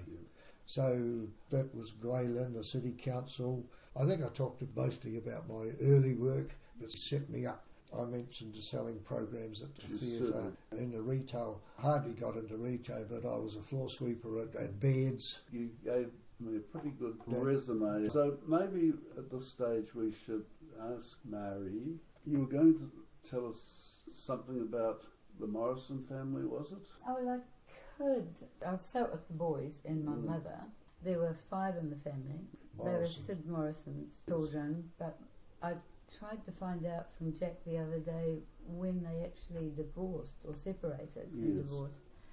So that was Guilin, the City Council. I think I talked mostly about my early work that set me up. I mentioned the selling programs at the theatre, in the retail. Hardly got into retail, but I was a floor sweeper at Beds. You gave me a pretty good resume. So maybe at this stage we should ask Mary. You were going to tell us something about the Morrison family, was it? Oh, well, I could. I'll start with the boys and my mother. There were 5 in the family. They were Sid Morrison's children, but I tried to find out from Jack the other day when they actually divorced or separated and divorced.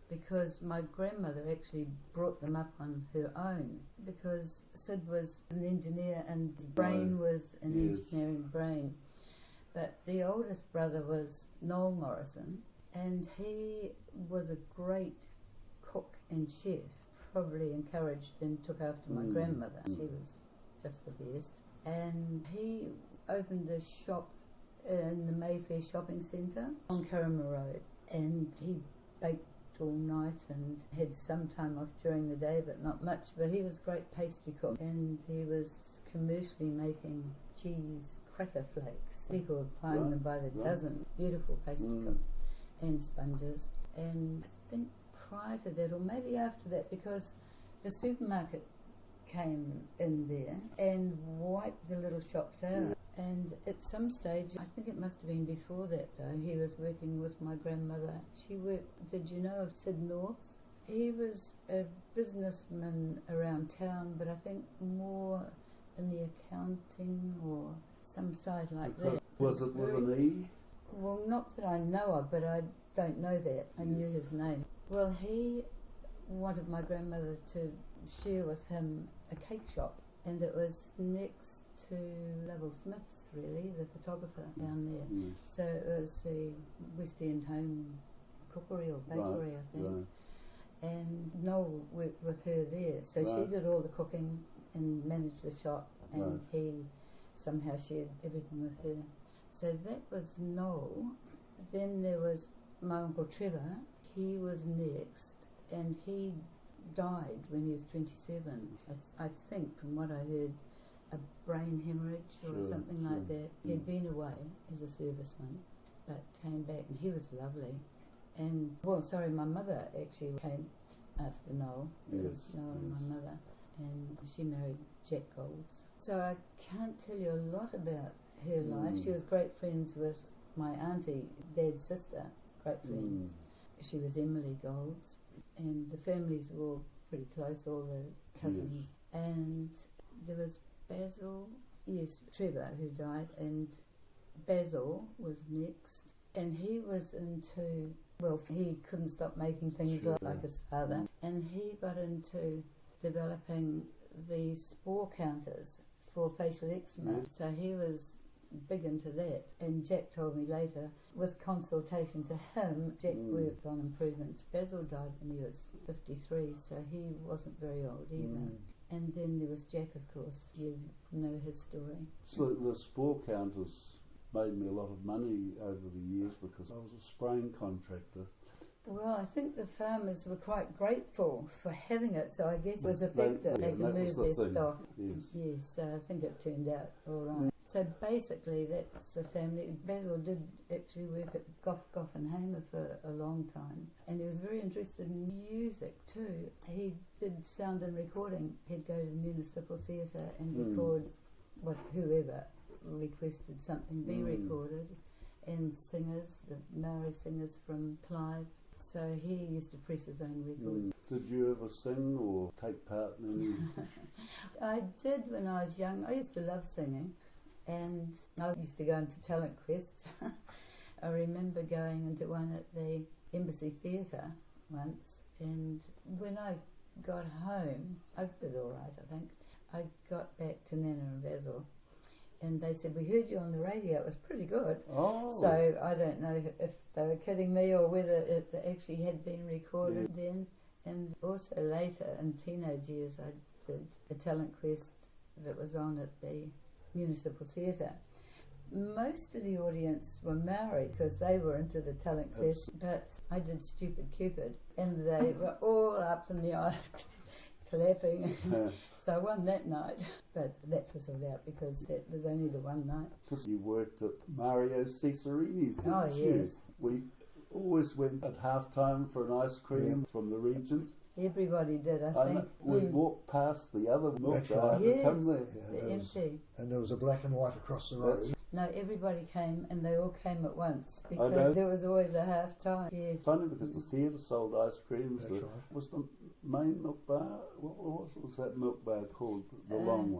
because my grandmother actually brought them up on her own, because Sid was an engineer and his brain was an engineering brain. But the oldest brother was Noel Morrison, and he was a great cook and chef, probably encouraged and took after my grandmother. She was just the best. And he opened a shop in the Mayfair Shopping Centre on Karama Road, and he baked all night and had some time off during the day, but not much. But he was a great pastry cook, and he was commercially making cheese cracker flakes. People were buying them by the dozen. Beautiful pastry cook, and sponges. And I think prior to that, or maybe after that, because the supermarket came in there and wiped the little shops out. And at some stage, I think it must have been before that though, he was working with my grandmother. She worked, did you know of Sid North? He was a businessman around town, but I think more in the accounting or some side like that. Was it with an E? Well, not that I know of, but I don't know that. I knew his name. Well, he wanted my grandmother to share with him a cake shop, and it was next to Lovell Smith's, really, the photographer down there. Yes. So it was the West End Home Cookery or Bakery, I think. Right. And Noel worked with her there, so she did all the cooking and managed the shop, and he somehow shared everything with her. So that was Noel. Then there was my Uncle Trevor. He was next, and he died when he was 27. I think, from what I heard, a brain hemorrhage or something like that. He'd been away as a serviceman, but came back, and he was lovely. And, my mother actually came after Noel. It was Noel and my mother, and she married Jack Golds. So I can't tell you a lot about her life. She was great friends with my auntie, Dad's sister, great friends. She was Emily Golds, and the families were all pretty close, all the cousins. And there was Basil, Trevor, who died, and Basil was next. And he was into, he couldn't stop making things like his father. And he got into developing the spore counters for facial eczema. So he was big into that. And Jack told me later, with consultation to him, Jack worked on improvements. Basil died when he was 53, so he wasn't very old either. And then there was Jack, of course. You know his story. So the spore counters made me a lot of money over the years because I was a spraying contractor. Well, I think the farmers were quite grateful for having it, so I guess it was effective. They could move their stock. Yes, so I think it turned out all right. So basically, that's the family. Basil did actually work at Gough and Hamer for a long time, and he was very interested in music too. He did sound and recording. He'd go to the Municipal Theatre and record whoever requested something be recorded, and singers, the Maori singers from Clive. So he used to press his own records. Did you ever sing or take part in any? I did when I was young. I used to love singing, and I used to go into talent quests. I remember going into one at the Embassy Theatre once, and when I got home, I did all right, I think. I got back to Nana and Basil, and they said, "We heard you on the radio, it was pretty good." So I don't know if they were kidding me or whether it actually had been recorded then. And also later, in teenage years, I did a talent quest that was on at the Municipal Theatre. Most of the audience were Maori because they were into the talent quest, but I did Stupid Cupid, and they were all up in the aisle clapping. So I won that night, but that fizzled out because that was only the one night. Because you worked at Mario Cesarini's, didn't you? Yes. We always went at half-time for an ice cream from the Regent. Everybody did, I think. We'd walk past the other milk That's bar right. to come there. The empty. And there was a black and white across the road. No, everybody came, and they all came at once because there was always a half time. Yes. Funny because the theatre sold ice creams. That's right. Was the main milk bar? What was that milk bar called? The long one.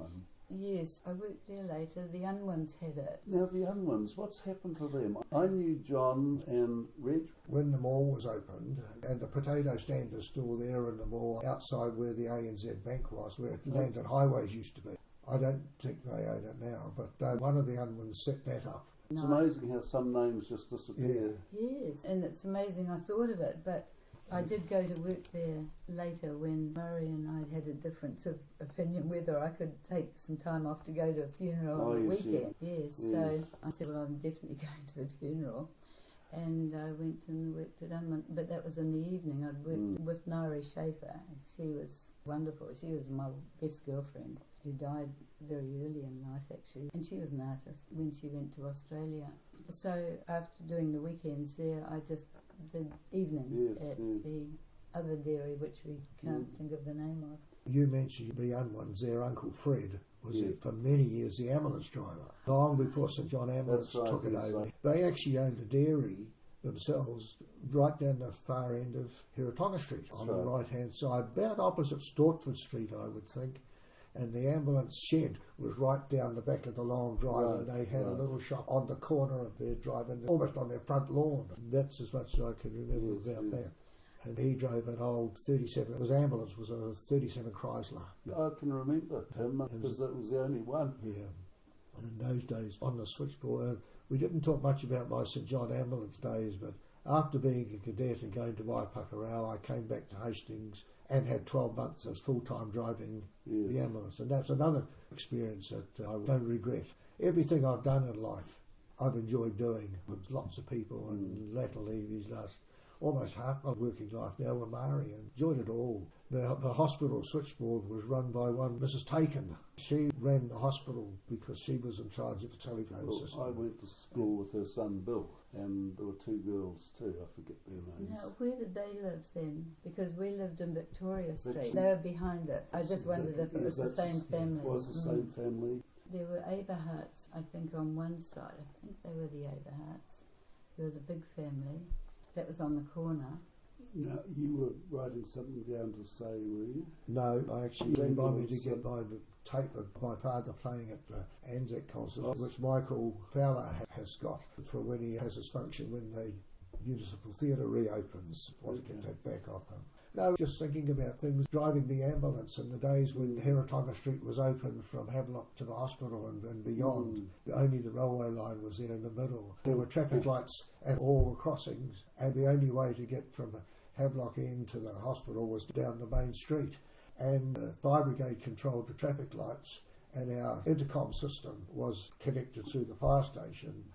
Yes, I worked there later. The Unwins had it. Now the Unwins, what's happened to them? I knew John and Reg. When the mall was opened, and the potato stand is still there in the mall outside where the ANZ Bank was, where Land and Highways used to be. I don't think they own it now, but one of the Unwins set that up. It's amazing how some names just disappear. Yes, and it's amazing I thought of it, but I did go to work there later when Murray and I had a difference of opinion whether I could take some time off to go to a funeral on the weekend. Yes, so I said, well, I'm definitely going to the funeral. And I went and worked at Unwin, but that was in the evening. I'd worked with Nari Schaefer. She was wonderful. She was my best girlfriend, who died very early in life actually, and she was an artist when she went to Australia. So after doing the weekends there, I just did evenings at the other dairy, which we can't think of the name of. You mentioned the Unwins. Their Uncle Fred was for many years the ambulance driver, long before St John Ambulance took it over. They actually owned a dairy themselves right down the far end of Hiratonga Street on the right-hand side, about opposite Stortford Street, I would think. And the ambulance shed was right down the back of the long drive, and they had a little shop on the corner of their drive, and almost on their front lawn. That's as much as I can remember about that. And he drove an old 37, his ambulance was a 37 Chrysler. I can remember him because that was the only one. Yeah. And in those days, on the switchboard, we didn't talk much about my St John Ambulance days, but after being a cadet and going to Waipakarau, I came back to Hastings and had 12 months as full-time driving the ambulance. And that's another experience that I don't regret. Everything I've done in life, I've enjoyed doing with lots of people, and latterly these last almost half my working life now with Mari, and enjoyed it all. The hospital switchboard was run by one Mrs. Taken. She ran the hospital because she was in charge of the telephone system. I went to school with her son Bill, and there were two girls too, I forget their names. Now, where did they live then? Because we lived in Victoria Street. They were behind us. I just wondered if it was the same family. It was the same family. There were Aberharts, I think, on one side. I think they were the Aberharts. There was a big family. That was on the corner. Now, you were writing something down to say, were you? No, I actually came by me to get my tape of my father playing at the Anzac concert, which Michael Fowler has got for when he has his function when the Municipal Theatre reopens. I want to get that back off him. No, just thinking about things, driving the ambulance in the days when Hiratonga Street was open from Havelock to the hospital and beyond. Only the railway line was there in the middle. There were traffic lights at all the crossings, and the only way to get from Havelock End to the hospital was down the main street. And the fire brigade controlled the traffic lights, and our intercom system was connected through the fire station,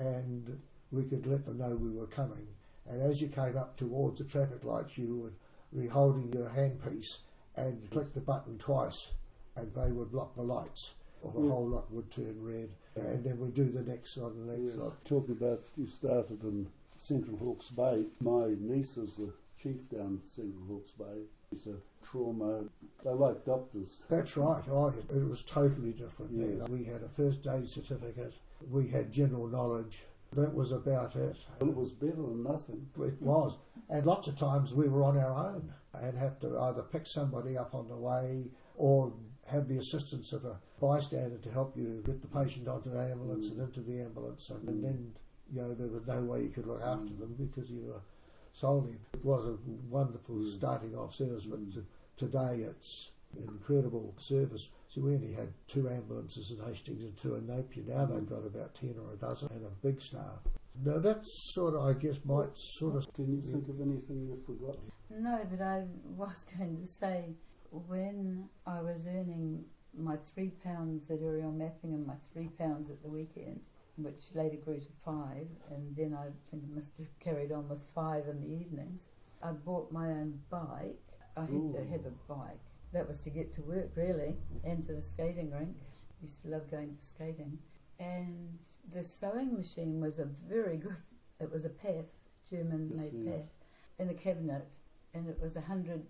and we could let them know we were coming. And as you came up towards the traffic lights, you would be holding your handpiece and click the button twice, and they would block the lights, or the whole lot would turn red. And then we'd do the next one, the next one. Talking about you started in Central Hawke's Bay. My niece is the chief down Central Hawke's Bay. It's a trauma. They like doctors. That's right. Oh, it was totally different. Yes. We had a first aid certificate. We had general knowledge. That was about it. Well, it was better than nothing. It was. And lots of times we were on our own and have to either pick somebody up on the way or have the assistance of a bystander to help you get the patient onto the ambulance and into the ambulance. And then, there was no way you could look after them because you were solely. It was a wonderful starting off service, but today it's incredible service. So we only had 2 ambulances in Hastings and 2 in Napier. Now they've got about 10 or a dozen and a big staff. Now that's sort of, I guess, might sort of... Can you think of anything you've forgotten? No, but I was going to say, when I was earning my £3 at aerial mapping and my £3 at the weekend, which later grew to 5, and then I think I must have carried on with 5 in the evenings, I bought my own bike. I had to have a bike. That was to get to work, really, and to the skating rink. I used to love going to skating. And the sewing machine was a very good, it was a PAF, German-made PAF, in a cabinet, and it was £100.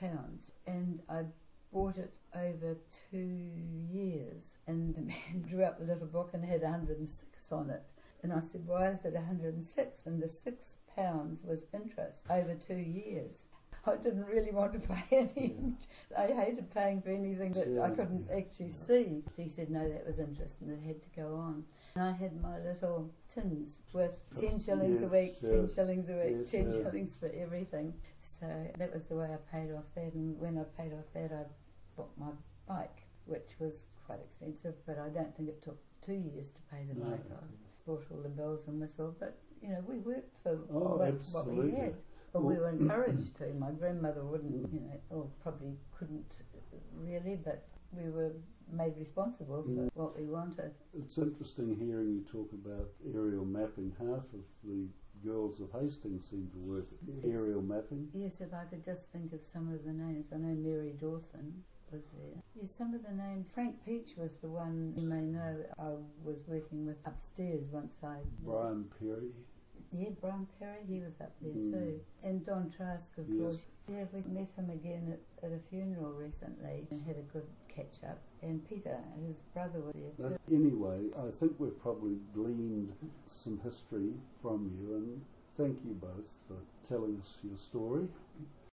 And I bought it over 2 years, and the man drew up the little book and had 106 on it. And I said, why is it 106? And the £6 was interest over 2 years. I didn't really want to pay any. I hated paying for anything that I couldn't actually see. She said no, that was interest and it had to go on. And I had my little tins with 10 shillings a week, 10 shillings a week, 10 shillings for everything. So that was the way I paid off that, and when I paid off that I bought my bike, which was quite expensive, but I don't think it took 2 years to pay the bike off. Bought all the bells and whistles, but you know, we worked for what we had. But we were encouraged to. My grandmother wouldn't, you know, or probably couldn't really, but we were made responsible for what we wanted. It's interesting hearing you talk about aerial mapping. Half of the girls of Hastings seem to work at aerial mapping. Yes, if I could just think of some of the names. I know Mary Dawson was there. Yes, some of the names. Frank Peach was the one you may know I was working with upstairs once I... Brian Perry. Yeah, Brian Perry, he was up there too. And Don Trask, of course. Yeah, we met him again at a funeral recently and had a good catch up. And Peter, his brother, was there too. But anyway, I think we've probably gleaned some history from you, and thank you both for telling us your story.